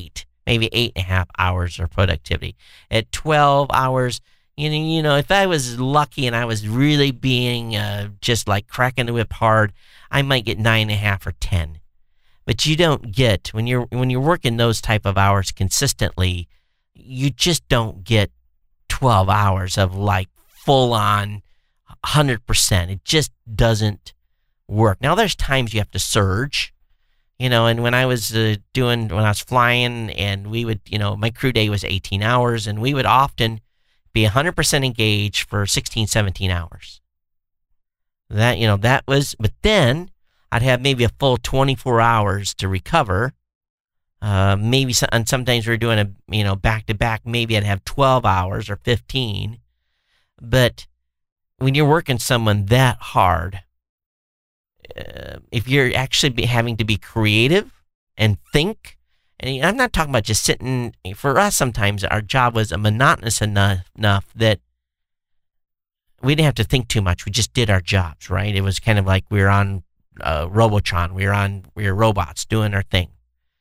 maybe eight and a half hours of productivity. At twelve hours, you know, you know, if I was lucky and I was really being uh, just like cracking the whip hard, I might get nine and a half or ten. But you don't get, when you're when you're working those type of hours consistently, you just don't get twelve hours of like full on one hundred percent. It just doesn't work. Now there's times you have to surge, you know, and when I was uh, doing, when I was flying and we would, you know, my crew day was eighteen hours and we would often be one hundred percent engaged for sixteen, seventeen hours. That, you know, that was, but then I'd have maybe a full twenty-four hours to recover. Uh, maybe, some, and sometimes we we're doing a, you know, back to back, maybe I'd have twelve hours or fifteen. But when you're working someone that hard, uh, if you're actually be having to be creative and think, and I'm not talking about just sitting, for us sometimes our job was monotonous enough, enough that we didn't have to think too much. We just did our jobs, right? It was kind of like we were on uh, Robotron. We were on, we were robots doing our thing.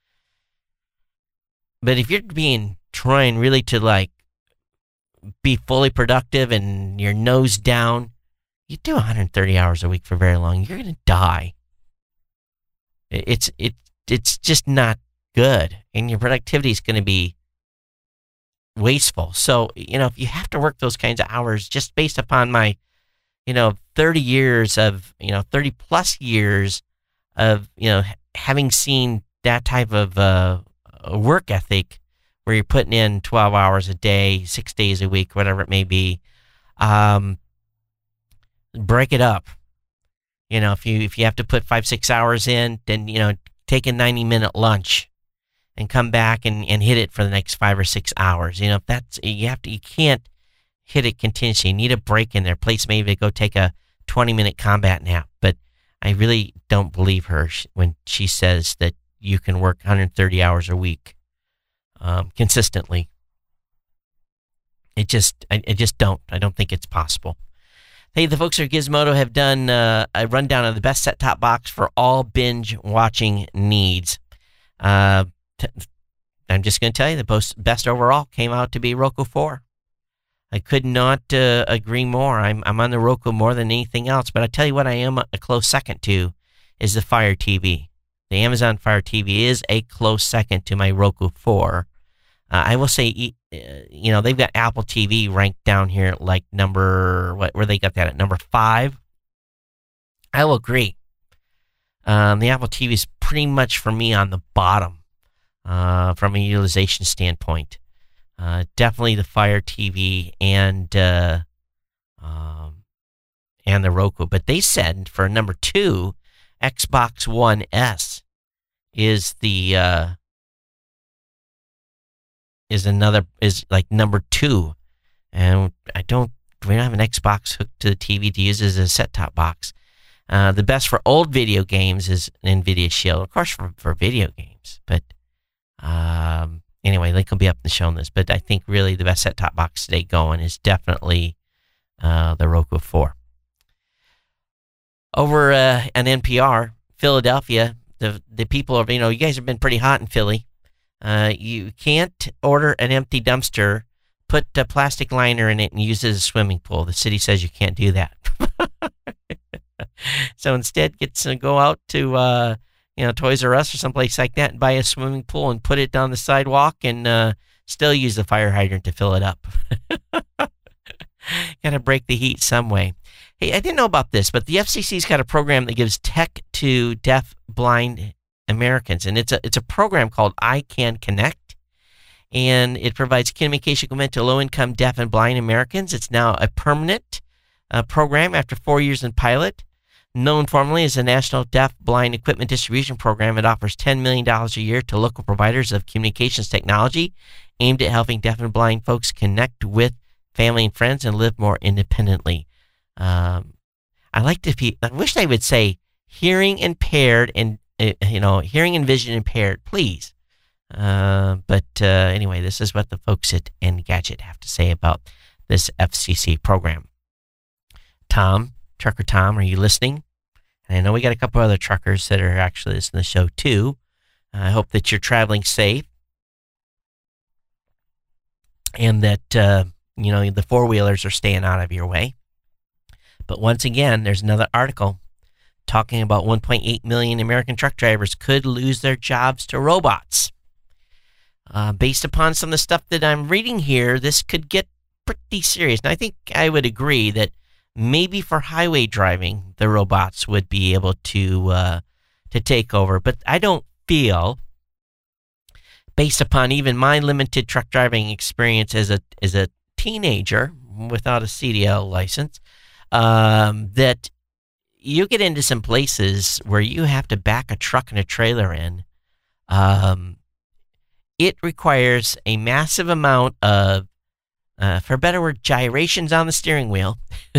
But if you're being, trying really to like be fully productive and your nose down, you do one hundred thirty hours a week for very long, you're going to die. It's, it, it's just not good. And your productivity is going to be wasteful. So, you know, if you have to work those kinds of hours just based upon my, you know, thirty years of, you know, thirty plus years of, you know, having seen that type of uh, work ethic where you're putting in twelve hours a day, six days a week, whatever it may be, um, break it up. You know, if you, if you have to put five, six hours in, then, you know, take a ninety minute lunch and come back and, and hit it for the next five or six hours. You know, if that's, you have to, you can't hit it continuously. You need a break in there. Place maybe to go take a twenty minute combat nap. But I really don't believe her when she says that you can work one hundred thirty hours a week um, consistently. It just, I, I just don't. I don't think it's possible. Hey, the folks at Gizmodo have done uh, a rundown of the best set-top box for all binge watching needs. Uh, t- I'm just going to tell you the post, best overall came out to be Roku four. I could not uh, agree more. I'm I'm on the Roku more than anything else. But I tell you what, I am a, a close second to is the Fire T V. The Amazon Fire T V is a close second to my Roku four. Uh, I will say, you know, they've got Apple T V ranked down here at like number, what, where they got that at, number five. I will agree. Um, the Apple T V is pretty much for me on the bottom uh, from a utilization standpoint. Uh, definitely the Fire T V and uh, um, and the Roku. But they said for number two, Xbox One S is the uh, is another is like number two, and I don't we don't have an Xbox hooked to the T V to use as a set-top box. Uh, the best for old video games is NVIDIA Shield, of course, for, for video games. But um, anyway, link will be up in the show notes. But I think really the best set-top box today going is definitely uh, the Roku four. Over uh, on N P R, Philadelphia, the the people are, you know, you guys have been pretty hot in Philly. Uh, you can't order an empty dumpster, put a plastic liner in it, and use it as a swimming pool. The city says you can't do that. So instead, get to go out to uh, you know Toys R Us or someplace like that and buy a swimming pool and put it on the sidewalk and uh, still use the fire hydrant to fill it up. Got to break the heat some way. Hey, I didn't know about this, but the F C C's got a program that gives tech to deaf, blind Americans, and it's a it's a program called I Can Connect, and it provides communication equipment to low-income deaf and blind Americans. It's now a permanent uh, program after four years in pilot. Known formally as the National Deaf Blind Equipment Distribution Program, it offers ten million dollars a year to local providers of communications technology aimed at helping deaf and blind folks connect with family and friends and live more independently. Um, I like to be, I wish they would say hearing impaired and, uh, you know, hearing and vision impaired, please. Uh, but uh, anyway, this is what the folks at Engadget have to say about this F C C program. Tom, Trucker Tom, are you listening? And I know we got a couple other truckers that are actually listening to the show too. I hope that you're traveling safe. and that, uh, you know, the four-wheelers are staying out of your way. But once again, there's another article talking about one point eight million American truck drivers could lose their jobs to robots. Uh, based upon some of the stuff that I'm reading here, this could get pretty serious. And I think I would agree that maybe for highway driving, the robots would be able to uh, to take over. But I don't feel, based upon even my limited truck driving experience as a as a teenager without a C D L license, um, that you get into some places where you have to back a truck and a trailer in. Um, it requires a massive amount of, uh, for a better word, gyrations on the steering wheel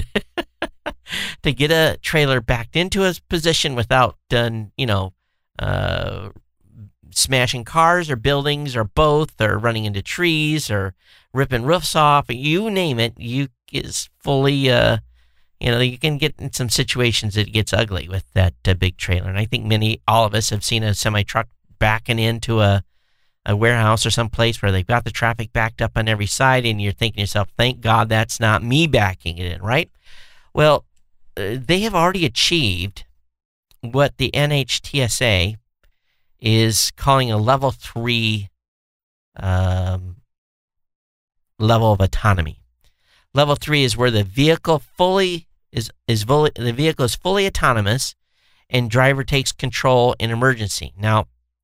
to get a trailer backed into a position without, done, you know, uh, smashing cars or buildings or both, or running into trees or ripping roofs off. You name it, you is fully, uh, you know, you can get in some situations that it gets ugly with that uh, big trailer. And I think many, all of us have seen a semi-truck backing into a, a warehouse or some place where they've got the traffic backed up on every side, and you're thinking to yourself, thank God that's not me backing it in, right? Well, uh, they have already achieved what the N H T S A is calling a level three um, level of autonomy. Level three is where the vehicle fully is is fully, the vehicle is fully autonomous, and driver takes control in emergency. Now,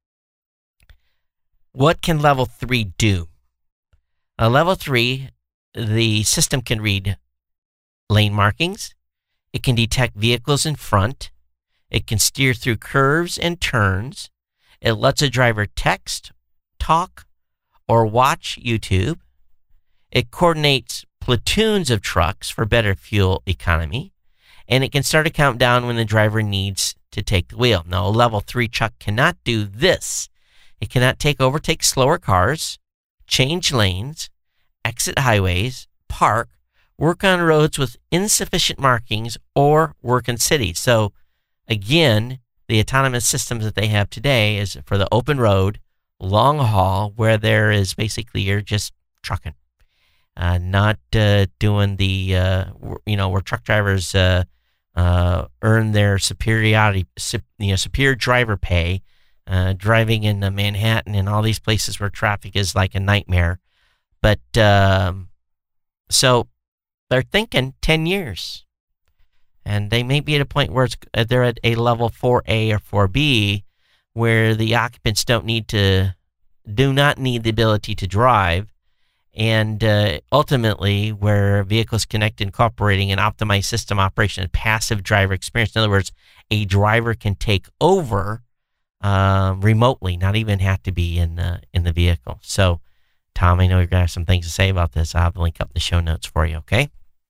what can level three do? Uh, level three, the system can read lane markings. It can detect vehicles in front. It can steer through curves and turns. It lets a driver text, talk, or watch YouTube. It coordinates platoons of trucks for better fuel economy, and it can start a countdown when the driver needs to take the wheel. Now, a level three truck cannot do this. It cannot take overtake slower cars, change lanes, exit highways, park, work on roads with insufficient markings, or work in cities. So, again, the autonomous systems that they have today is for the open road, long haul, where there is basically you're just trucking. Uh, not uh, doing the, uh, you know, where truck drivers uh, uh, earn their superiority, you know, superior driver pay, uh, driving in uh, Manhattan and all these places where traffic is like a nightmare. But um, so they're thinking ten years, and they may be at a point where it's, they're at a level four A or four B, where the occupants don't need to, do not need the ability to drive. And uh, ultimately, where vehicles connect, incorporating an optimized system operation and passive driver experience. In other words, a driver can take over uh, remotely, not even have to be in the, in the vehicle. So, Tom, I know you're going to have some things to say about this. I'll have a link up in the show notes for you, okay?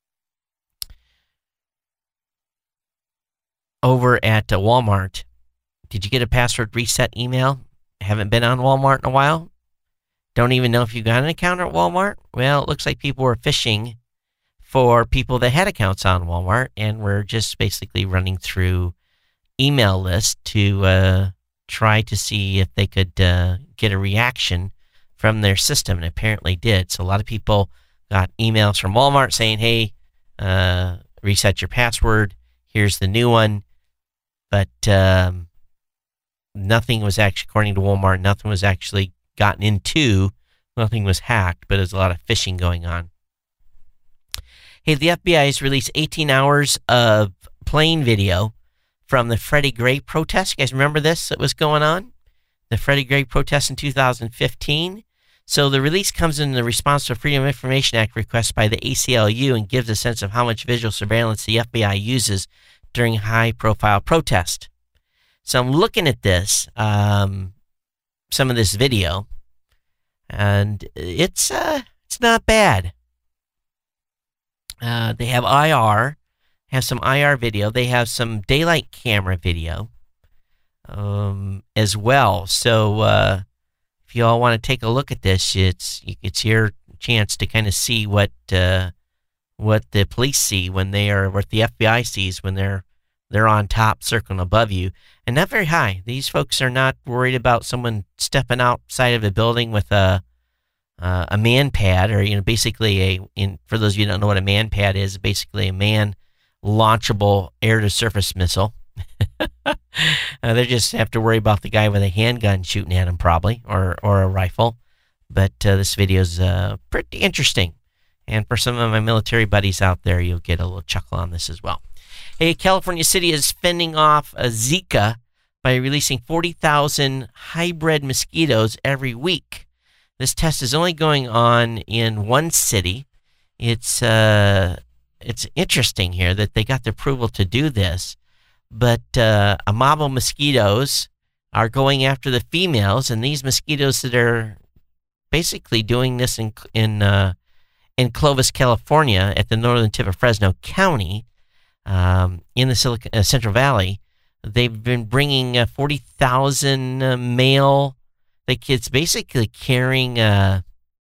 Over at uh, Walmart, did you get a password reset email? Haven't been on Walmart in a while? Don't even know if you got an account at Walmart? Well, it looks like people were phishing for people that had accounts on Walmart, and were just basically running through email lists to uh, try to see if they could uh, get a reaction from their system, and apparently did. So a lot of people got emails from Walmart saying, hey, uh, reset your password, here's the new one. But um, nothing was actually, according to Walmart, nothing was actually gotten into, nothing was hacked, but there's a lot of phishing going on. Hey, the F B I has released eighteen hours of plane video from the Freddie Gray protest. You guys remember this that was going on? The Freddie Gray protest in two thousand fifteen. So the release comes in the response to a Freedom of Information Act request by the A C L U and gives a sense of how much visual surveillance the F B I uses during high-profile protest. So I'm looking at this, um, some of this video, and it's uh, it's not bad. Uh, they have I R, have some I R video. They have some daylight camera video um, as well. So uh, if you all want to take a look at this, it's it's your chance to kind of see what uh, what the police see when they are, what the F B I sees when they're they're on top, circling above you, and not very high. These folks are not worried about someone stepping outside of a building with a uh, a man pad, or you know, basically a. In for those of you who don't know what a man pad is, basically a man launchable air-to-surface missile. uh, they just have to worry about the guy with a handgun shooting at him, probably, or or a rifle. But uh, this video is uh, pretty interesting. And for some of my military buddies out there, you'll get a little chuckle on this as well. Hey, California City is fending off a Zika by releasing forty thousand hybrid mosquitoes every week. This test is only going on in one city. It's uh, it's interesting here that they got the approval to do this, but uh, a mob of mosquitoes are going after the females, and these mosquitoes that are basically doing this in in uh, in Clovis, California, at the northern tip of Fresno County, um, in the Silicon, uh, Central Valley. They've been bringing uh, forty thousand uh, male, like it's basically carrying uh,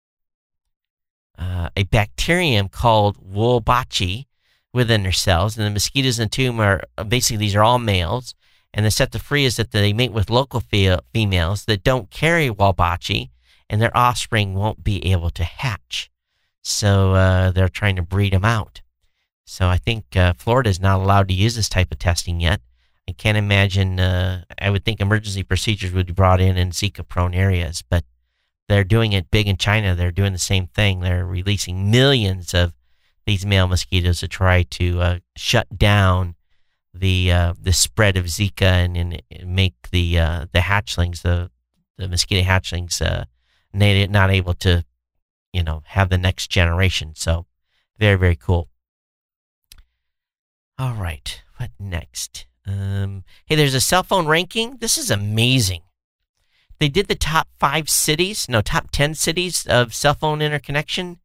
uh, a bacterium called Wolbachia within their cells, and the mosquitoes in the tomb are, basically these are all males, and the set to free is that they mate with local fe- females that don't carry Wolbachia, and their offspring won't be able to hatch. So uh, they're trying to breed them out. So I think uh, Florida is not allowed to use this type of testing yet. I can't imagine, uh, I would think emergency procedures would be brought in in Zika-prone areas, but they're doing it big in China. They're doing the same thing. They're releasing millions of these male mosquitoes to try to uh, shut down the uh, the spread of Zika and, and make the uh, the hatchlings, the, the mosquito hatchlings, uh, not able to, you know, have the next generation. So very, very cool. All right, what next? Um, hey, there's a cell phone ranking. This is amazing. They did the top five cities, no, top ten cities of cell phone interconnection.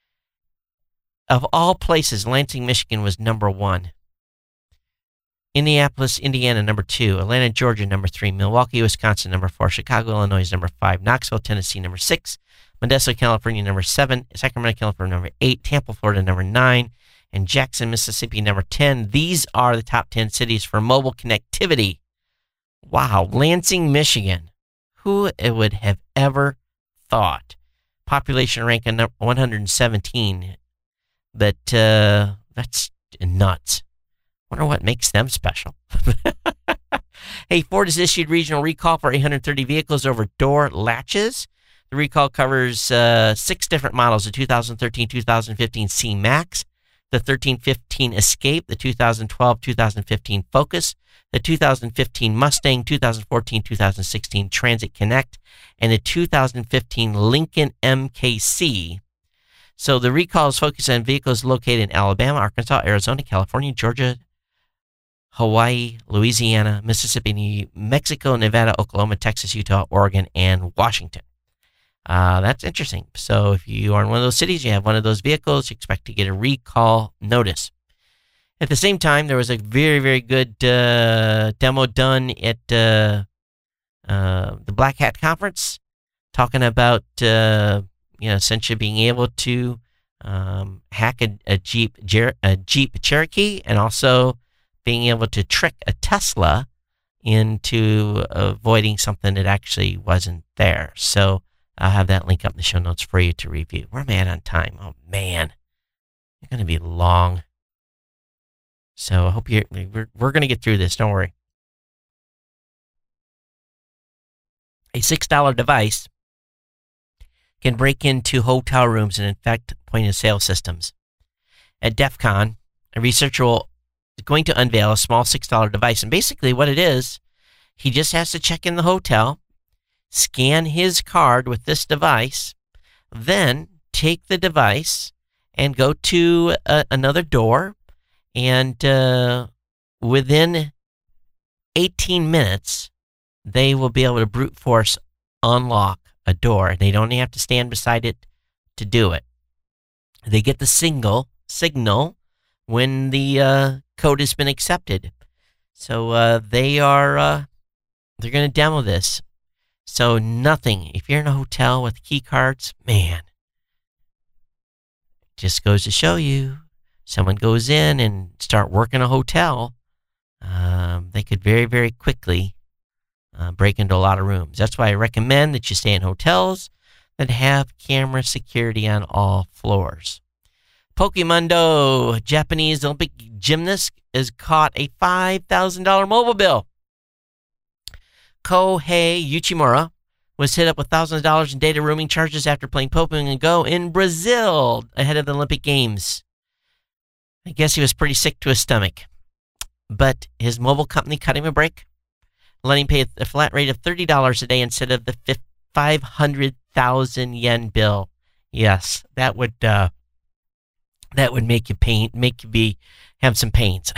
Of all places, Lansing, Michigan was number one. Indianapolis, Indiana, number two. Atlanta, Georgia, number three. Milwaukee, Wisconsin, number four. Chicago, Illinois, number five. Knoxville, Tennessee, number six. Modesto, California, number seven. Sacramento, California, number eight. Tampa, Florida, number nine. And Jackson, Mississippi, number ten. These are the top ten cities for mobile connectivity. Wow. Lansing, Michigan. Who would have ever thought? Population rank at one hundred seventeen. But uh, that's nuts. Wonder what makes them special. Hey, Ford has issued regional recall for eight hundred thirty vehicles over door latches. The recall covers uh, six different models: the two thousand thirteen two thousand fifteen C-Max, the thirteen fifteen Escape, the two thousand twelve two thousand fifteen Focus, the two thousand fifteen Mustang, two thousand fourteen two thousand sixteen Transit Connect, and the two thousand fifteen Lincoln M K C. So the recall is focused on vehicles located in Alabama, Arkansas, Arizona, California, Georgia, Hawaii, Louisiana, Mississippi, New Mexico, Nevada, Oklahoma, Texas, Utah, Oregon, and Washington. Uh, that's interesting. So if you are in one of those cities, you have one of those vehicles, you expect to get a recall notice. At the same time, there was a very, very good uh, demo done at uh, uh, the Black Hat Conference, talking about uh, you know essentially being able to um, hack a, a Jeep a Jeep Cherokee, and also being able to trick a Tesla into avoiding something that actually wasn't there. So I'll have that link up in the show notes for you to review. Where am I at on time? Oh, man. It's going to be long. So I hope you're, we're, we're going to get through this. Don't worry. A six dollar device can break into hotel rooms and infect point-of-sale systems. At DEF CON, a researcher will, is going to unveil a small six dollar device. And basically what it is, he just has to check in the hotel, scan his card with this device, then take the device and go to a, another door, and uh, within eighteen minutes, they will be able to brute force unlock a door, and they don't even have to stand beside it to do it. They get the single signal when the uh, code has been accepted. So uh, they are uh, they're going to demo this. So nothing. If you're in a hotel with key cards, man, just goes to show you. Someone goes in and start working a hotel, um, they could very, very quickly uh, break into a lot of rooms. That's why I recommend that you stay in hotels that have camera security on all floors. Pokemundo, Japanese Olympic gymnast, is caught a five thousand dollars mobile bill. Kohei Uchimura was hit up with thousands of dollars in data roaming charges after playing Pokemon Go in Brazil ahead of the Olympic Games. I guess he was pretty sick to his stomach. But his mobile company cut him a break, letting him pay a flat rate of thirty dollars a day instead of the five hundred thousand yen bill. Yes, that would uh, that would make you pain, make you be have some pains.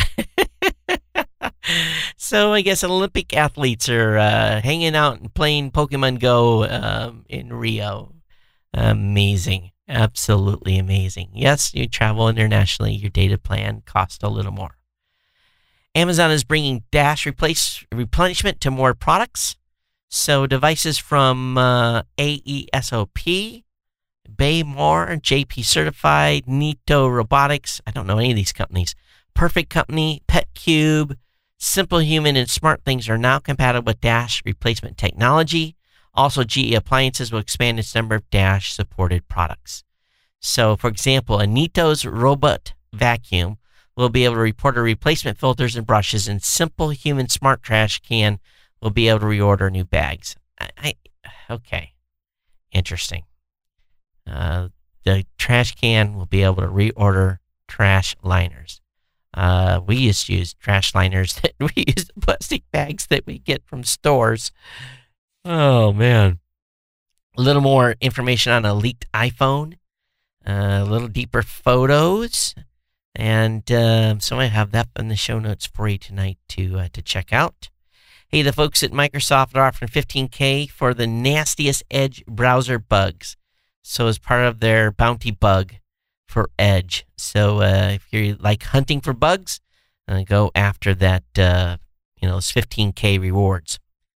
So I guess Olympic athletes are uh, hanging out and playing Pokemon Go um, in Rio. Amazing. Absolutely amazing. Yes, you travel internationally. Your data plan costs a little more. Amazon is bringing Dash replace, replenishment to more products. So devices from uh, A E S O P, Baymore, J P Certified, Nito Robotics, I don't know any of these companies, Perfect Company, PetCube, Simple Human, and Smart Things are now compatible with Dash replacement technology. Also, G E Appliances will expand its number of Dash-supported products. So, for example, a Nito's robot vacuum will be able to report a replacement filters and brushes, and Simple Human Smart Trash Can will be able to reorder new bags. I, I okay, interesting. Uh, the trash can will be able to reorder trash liners. Uh, we used to use trash liners that we use the plastic bags that we get from stores. Oh man! A little more information on a leaked iPhone. Uh, a little deeper photos. And um, so I have that in the show notes for you tonight to uh, to check out. Hey, the folks at Microsoft are offering fifteen K for the nastiest Edge browser bugs. So as part of their bounty bug for Edge. So uh, if you like hunting for bugs, uh, go after that, uh, you know, those fifteen K rewards.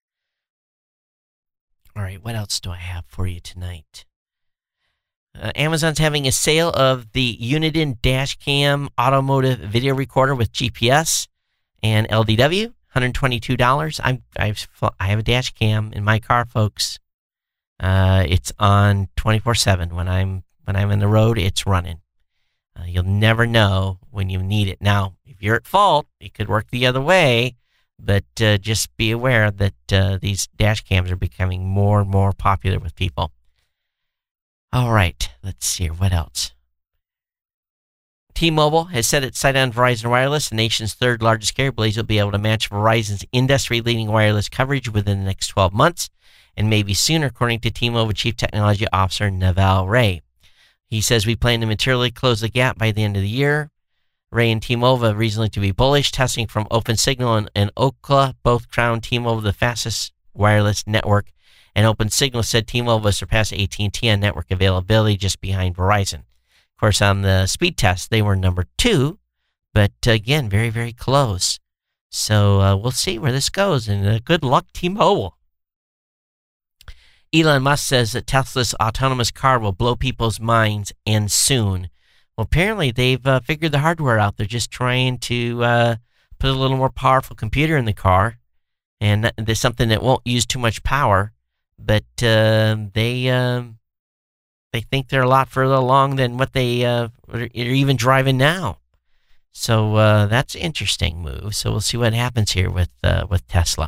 All right, what else do I have for you tonight? Uh, Amazon's having a sale of the Uniden Dashcam automotive video recorder with G P S and L D W, one hundred twenty-two dollars. I'm, I've, I have a Dashcam in my car, folks. Uh, it's on twenty-four seven. When I'm when I'm on the road, it's running. Uh, you'll never know when you need it. Now, if you're at fault, it could work the other way, but uh, just be aware that uh, these Dashcams are becoming more and more popular with people. All right, let's see here. What else? T-Mobile has set its sight on Verizon Wireless, the nation's third largest carrier. Believes will be able to match Verizon's industry-leading wireless coverage within the next twelve months, and maybe sooner, according to T-Mobile Chief Technology Officer Naval Ray. He says we plan to materially close the gap by the end of the year. Ray and T-Mobile have reasoned to be bullish. Testing from OpenSignal and, and Ookla both crowned T-Mobile the fastest wireless network. And OpenSignal said T-Mobile will surpass A T and T on network availability, just behind Verizon. Of course, on the speed test, they were number two, but again, very, very close. So uh, we'll see where this goes, and uh, good luck, T-Mobile. Elon Musk says that Tesla's autonomous car will blow people's minds, and soon. Well, apparently they've uh, figured the hardware out. They're just trying to uh, put a little more powerful computer in the car, and there's something that won't use too much power. But uh, they uh, they think they're a lot further along than what they uh, are even driving now. So uh, that's an interesting move. So we'll see what happens here with uh, with Tesla.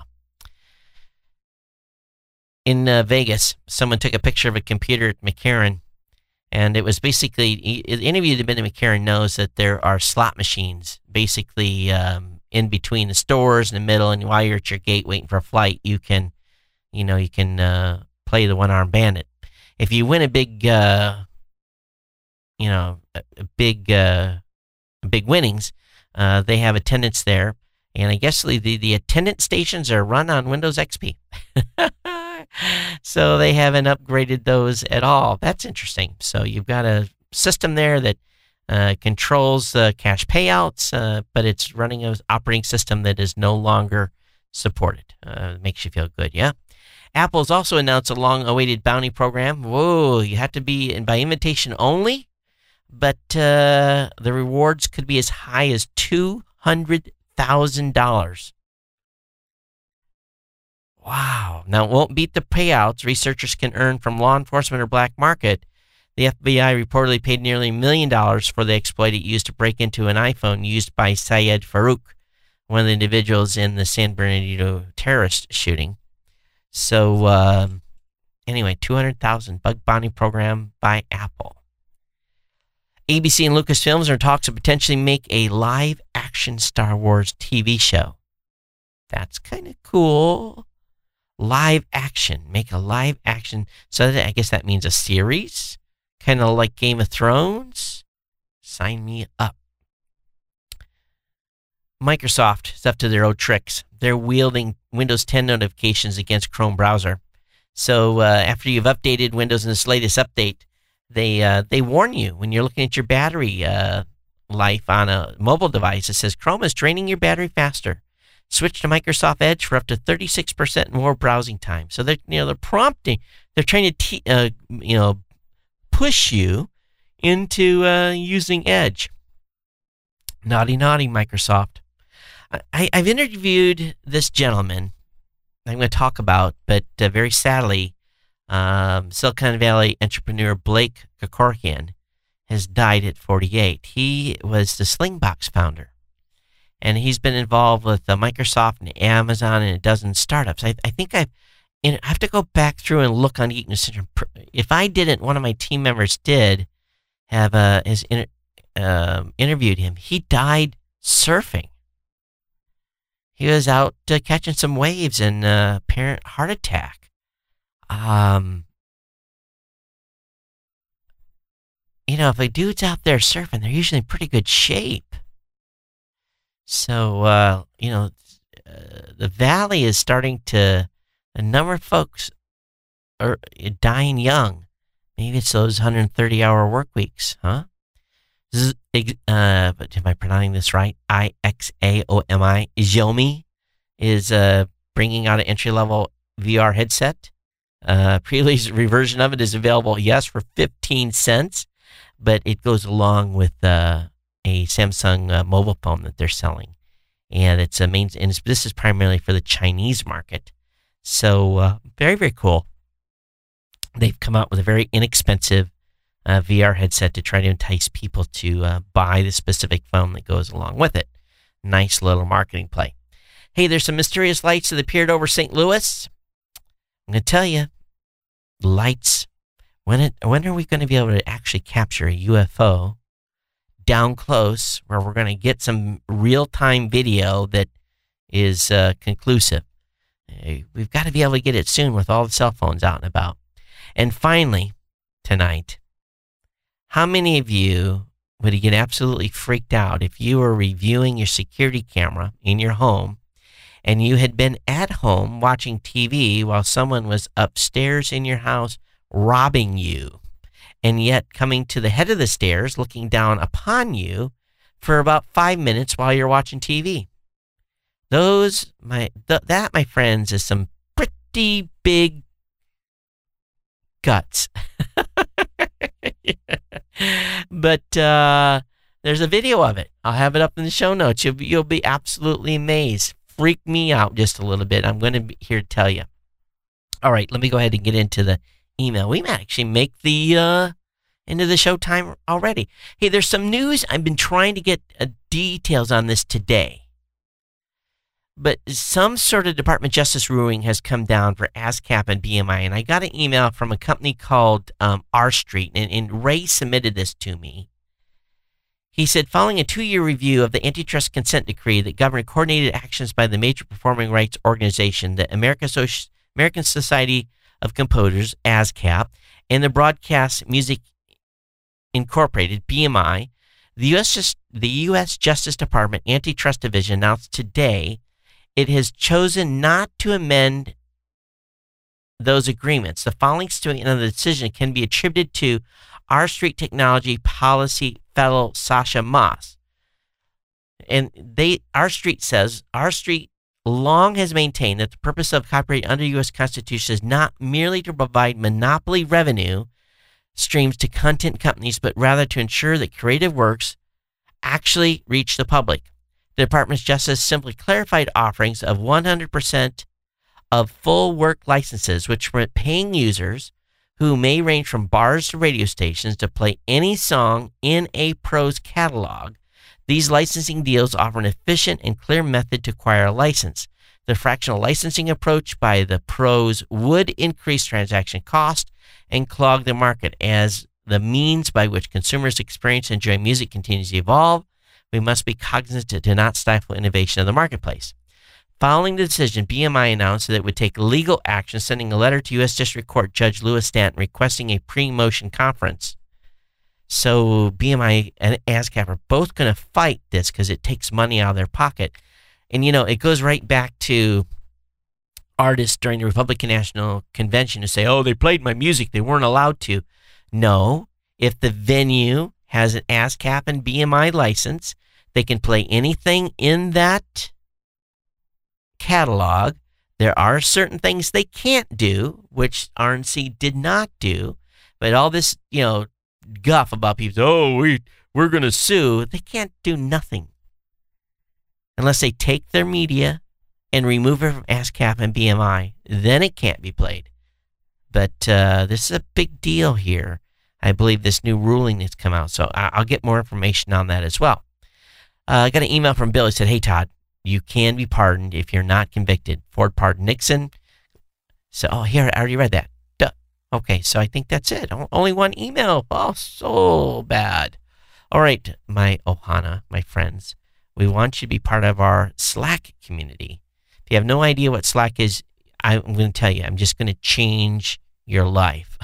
In uh, Vegas, someone took a picture of a computer at McCarran, and it was basically, any of you that have been to McCarran knows that there are slot machines basically um, in between the stores in the middle, and while you're at your gate waiting for a flight, you can You know, you can uh, play the one-armed bandit. If you win a big, uh, you know, a, a big, uh, big winnings, uh, they have attendants there, and I guess the, the the attendant stations are run on Windows X P, so they haven't upgraded those at all. That's interesting. So you've got a system there that uh, controls uh, cash payouts, uh, but it's running an operating system that is no longer supported. Uh, makes you feel good, yeah. Apple's also announced a long-awaited bounty program. Whoa, you have to be in by invitation only, but uh, the rewards could be as high as two hundred thousand dollars. Wow. Now, it won't beat the payouts researchers can earn from law enforcement or black market. The F B I reportedly paid nearly a million dollars for the exploit it used to break into an iPhone used by Syed Farouk, one of the individuals in the San Bernardino terrorist shooting. So, uh, anyway, two hundred thousand bug bounty program by Apple. A B C and Lucasfilms are in talks to potentially make a live-action Star Wars T V show. That's kind of cool. Live action. Make a live action. So that, I guess that means a series. Kind of like Game of Thrones. Sign me up. Microsoft is up to their old tricks. They're wielding Windows ten notifications against Chrome browser. So uh, after you've updated Windows in this latest update, they uh, they warn you when you're looking at your battery uh, life on a mobile device. It says Chrome is draining your battery faster. Switch to Microsoft Edge for up to thirty-six percent more browsing time. So they're, you know, they're prompting, they're trying to, te- uh, you know, push you into uh, using Edge. Naughty, naughty, Microsoft. I, I've interviewed this gentleman I'm going to talk about, but uh, very sadly, um, Silicon Valley entrepreneur Blake Kekorkian has died at forty-eight. He was the Slingbox founder. And he's been involved with uh, Microsoft and Amazon and a dozen startups. I, I think I've, you know, I have to go back through and look on Geek News Central. If I didn't, one of my team members did have uh, has inter, uh, interviewed him. He died surfing. He was out uh, catching some waves and uh, apparent heart attack. Um, you know, if a dude's out there surfing, they're usually in pretty good shape. So, uh, you know, uh, the Valley is starting to, a number of folks are dying young. Maybe it's those one hundred thirty hour work weeks, huh? Z- uh, but am I pronouncing this right? I X A O M I. Xiaomi is uh, bringing out an entry-level V R headset. Uh, pre-release version of it is available, yes, for fifteen cents, but it goes along with uh, a Samsung uh, mobile phone that they're selling, and it's a main. And it's, this is primarily for the Chinese market. So uh, very very cool. They've come out with a very inexpensive uh, V R headset to try to entice people to uh, buy the specific phone that goes along with it. Nice little marketing play. Hey, there's some mysterious lights that appeared over Saint Louis. I'm going to tell you, lights. When it when are we going to be able to actually capture a U F O down close, where we're going to get some real-time video that is uh, conclusive? We've got to be able to get it soon with all the cell phones out and about. And finally, tonight, how many of you would get absolutely freaked out if you were reviewing your security camera in your home and you had been at home watching T V while someone was upstairs in your house robbing you, and yet coming to the head of the stairs looking down upon you for about five minutes while you're watching T V? Those, my th- that, my friends, is some pretty big guts. But uh, there's a video of it. I'll have it up in the show notes. You'll be, you'll be absolutely amazed. Freak me out just a little bit. I'm going to be here to tell you. All right, let me go ahead and get into the email. We might actually make the uh, into the show time already. Hey, there's some news. I've been trying to get uh, details on this today. But some sort of Department of Justice ruling has come down for ASCAP and B M I. And I got an email from a company called um, R Street, and, and Ray submitted this to me. He said, following a two-year review of the antitrust consent decree that governed coordinated actions by the major performing rights organization, the American, Soci- American Society of Composers, ASCAP, and the Broadcast Music Incorporated, B M I, the U S Just, the U S Justice Department Antitrust Division announced today it has chosen not to amend those agreements. The following statement of the decision can be attributed to R Street Technology Policy Fellow Sasha Moss. And they, R Street says, R Street long has maintained that the purpose of copyright under U S Constitution is not merely to provide monopoly revenue streams to content companies, but rather to ensure that creative works actually reach the public. The Department of Justice simply clarified offerings of one hundred percent of full work licenses, which permit paying users who may range from bars to radio stations to play any song in a pro's catalog. These licensing deals offer an efficient and clear method to acquire a license. The fractional licensing approach by the pros would increase transaction cost and clog the market. As the means by which consumers experience and enjoy music continues to evolve, we must be cognizant to not stifle innovation in the marketplace. Following the decision, B M I announced that it would take legal action, sending a letter to U S District Court Judge Louis Stanton requesting a pre-motion conference. So B M I and ASCAP are both going to fight this because it takes money out of their pocket. And, you know, it goes right back to artists during the Republican National Convention who say, oh, they played my music. They weren't allowed to. No, if the venue has an ASCAP and B M I license, they can play anything in that catalog. There are certain things they can't do, which R N C did not do. But all this, you know, guff about people, oh, we, we're going to sue. They can't do nothing unless they take their media and remove it from ASCAP and B M I. Then it can't be played. But uh, this is a big deal here. I believe this new ruling that's come out. So I'll get more information on that as well. Uh, I got an email from Bill. He said, hey, Todd, you can be pardoned if you're not convicted. Ford pardoned Nixon. So, oh, here, I already read that. Duh. Okay, so I think that's it. Only one email. Oh, so bad. All right, my Ohana, my friends, we want you to be part of our Slack community. If you have no idea what Slack is, I'm going to tell you, I'm just going to change your life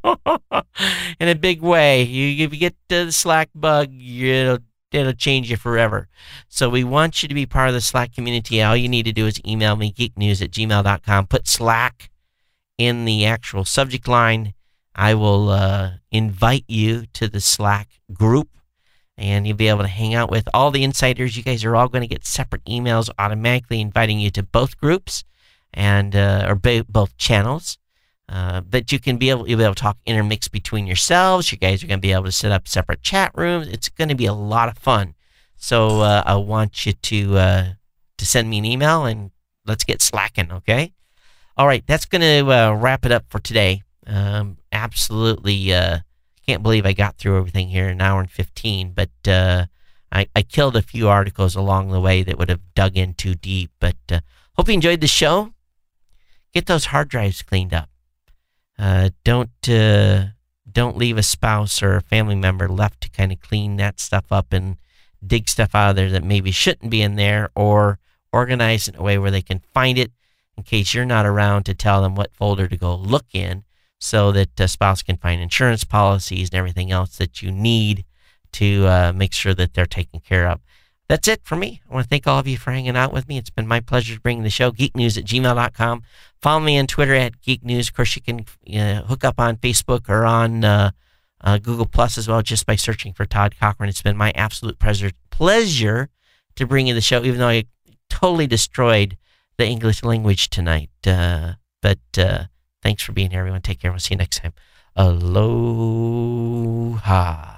in a big way. You, if you get the Slack bug, it'll, it'll change you forever. So we want you to be part of the Slack community. All you need to do is email me, geeknews at gmail dot com. Put Slack in the actual subject line. I will uh, invite you to the Slack group, and you'll be able to hang out with all the insiders. You guys are all going to get separate emails automatically inviting you to both groups and uh, or b- both channels. Uh, but you can be able you'll be able to talk intermixed between yourselves. You guys are going to be able to set up separate chat rooms. It's going to be a lot of fun. So uh, I want you to uh, to send me an email and let's get slacking, okay? All right, that's going to uh, wrap it up for today. Um, absolutely, uh, can't believe I got through everything here in an hour and fifteen. But uh, I, I killed a few articles along the way that would have dug in too deep. But uh, hope you enjoyed the show. Get those hard drives cleaned up. Uh, don't uh, don't leave a spouse or a family member left to kind of clean that stuff up and dig stuff out of there that maybe shouldn't be in there, or organize it in a way where they can find it in case you're not around to tell them what folder to go look in, so that the spouse can find insurance policies and everything else that you need to uh, make sure that they're taken care of. That's it for me. I want to thank all of you for hanging out with me. It's been my pleasure to bring the show. geeknews at gmail dot com. Follow me on Twitter at geeknews. Of course, you can uh, hook up on Facebook or on uh, uh, Google Plus as well, just by searching for Todd Cochran. It's been my absolute pleasure, pleasure to bring you the show, even though I totally destroyed the English language tonight. Uh, but uh, thanks for being here, everyone. Take care. We'll see you next time. Aloha.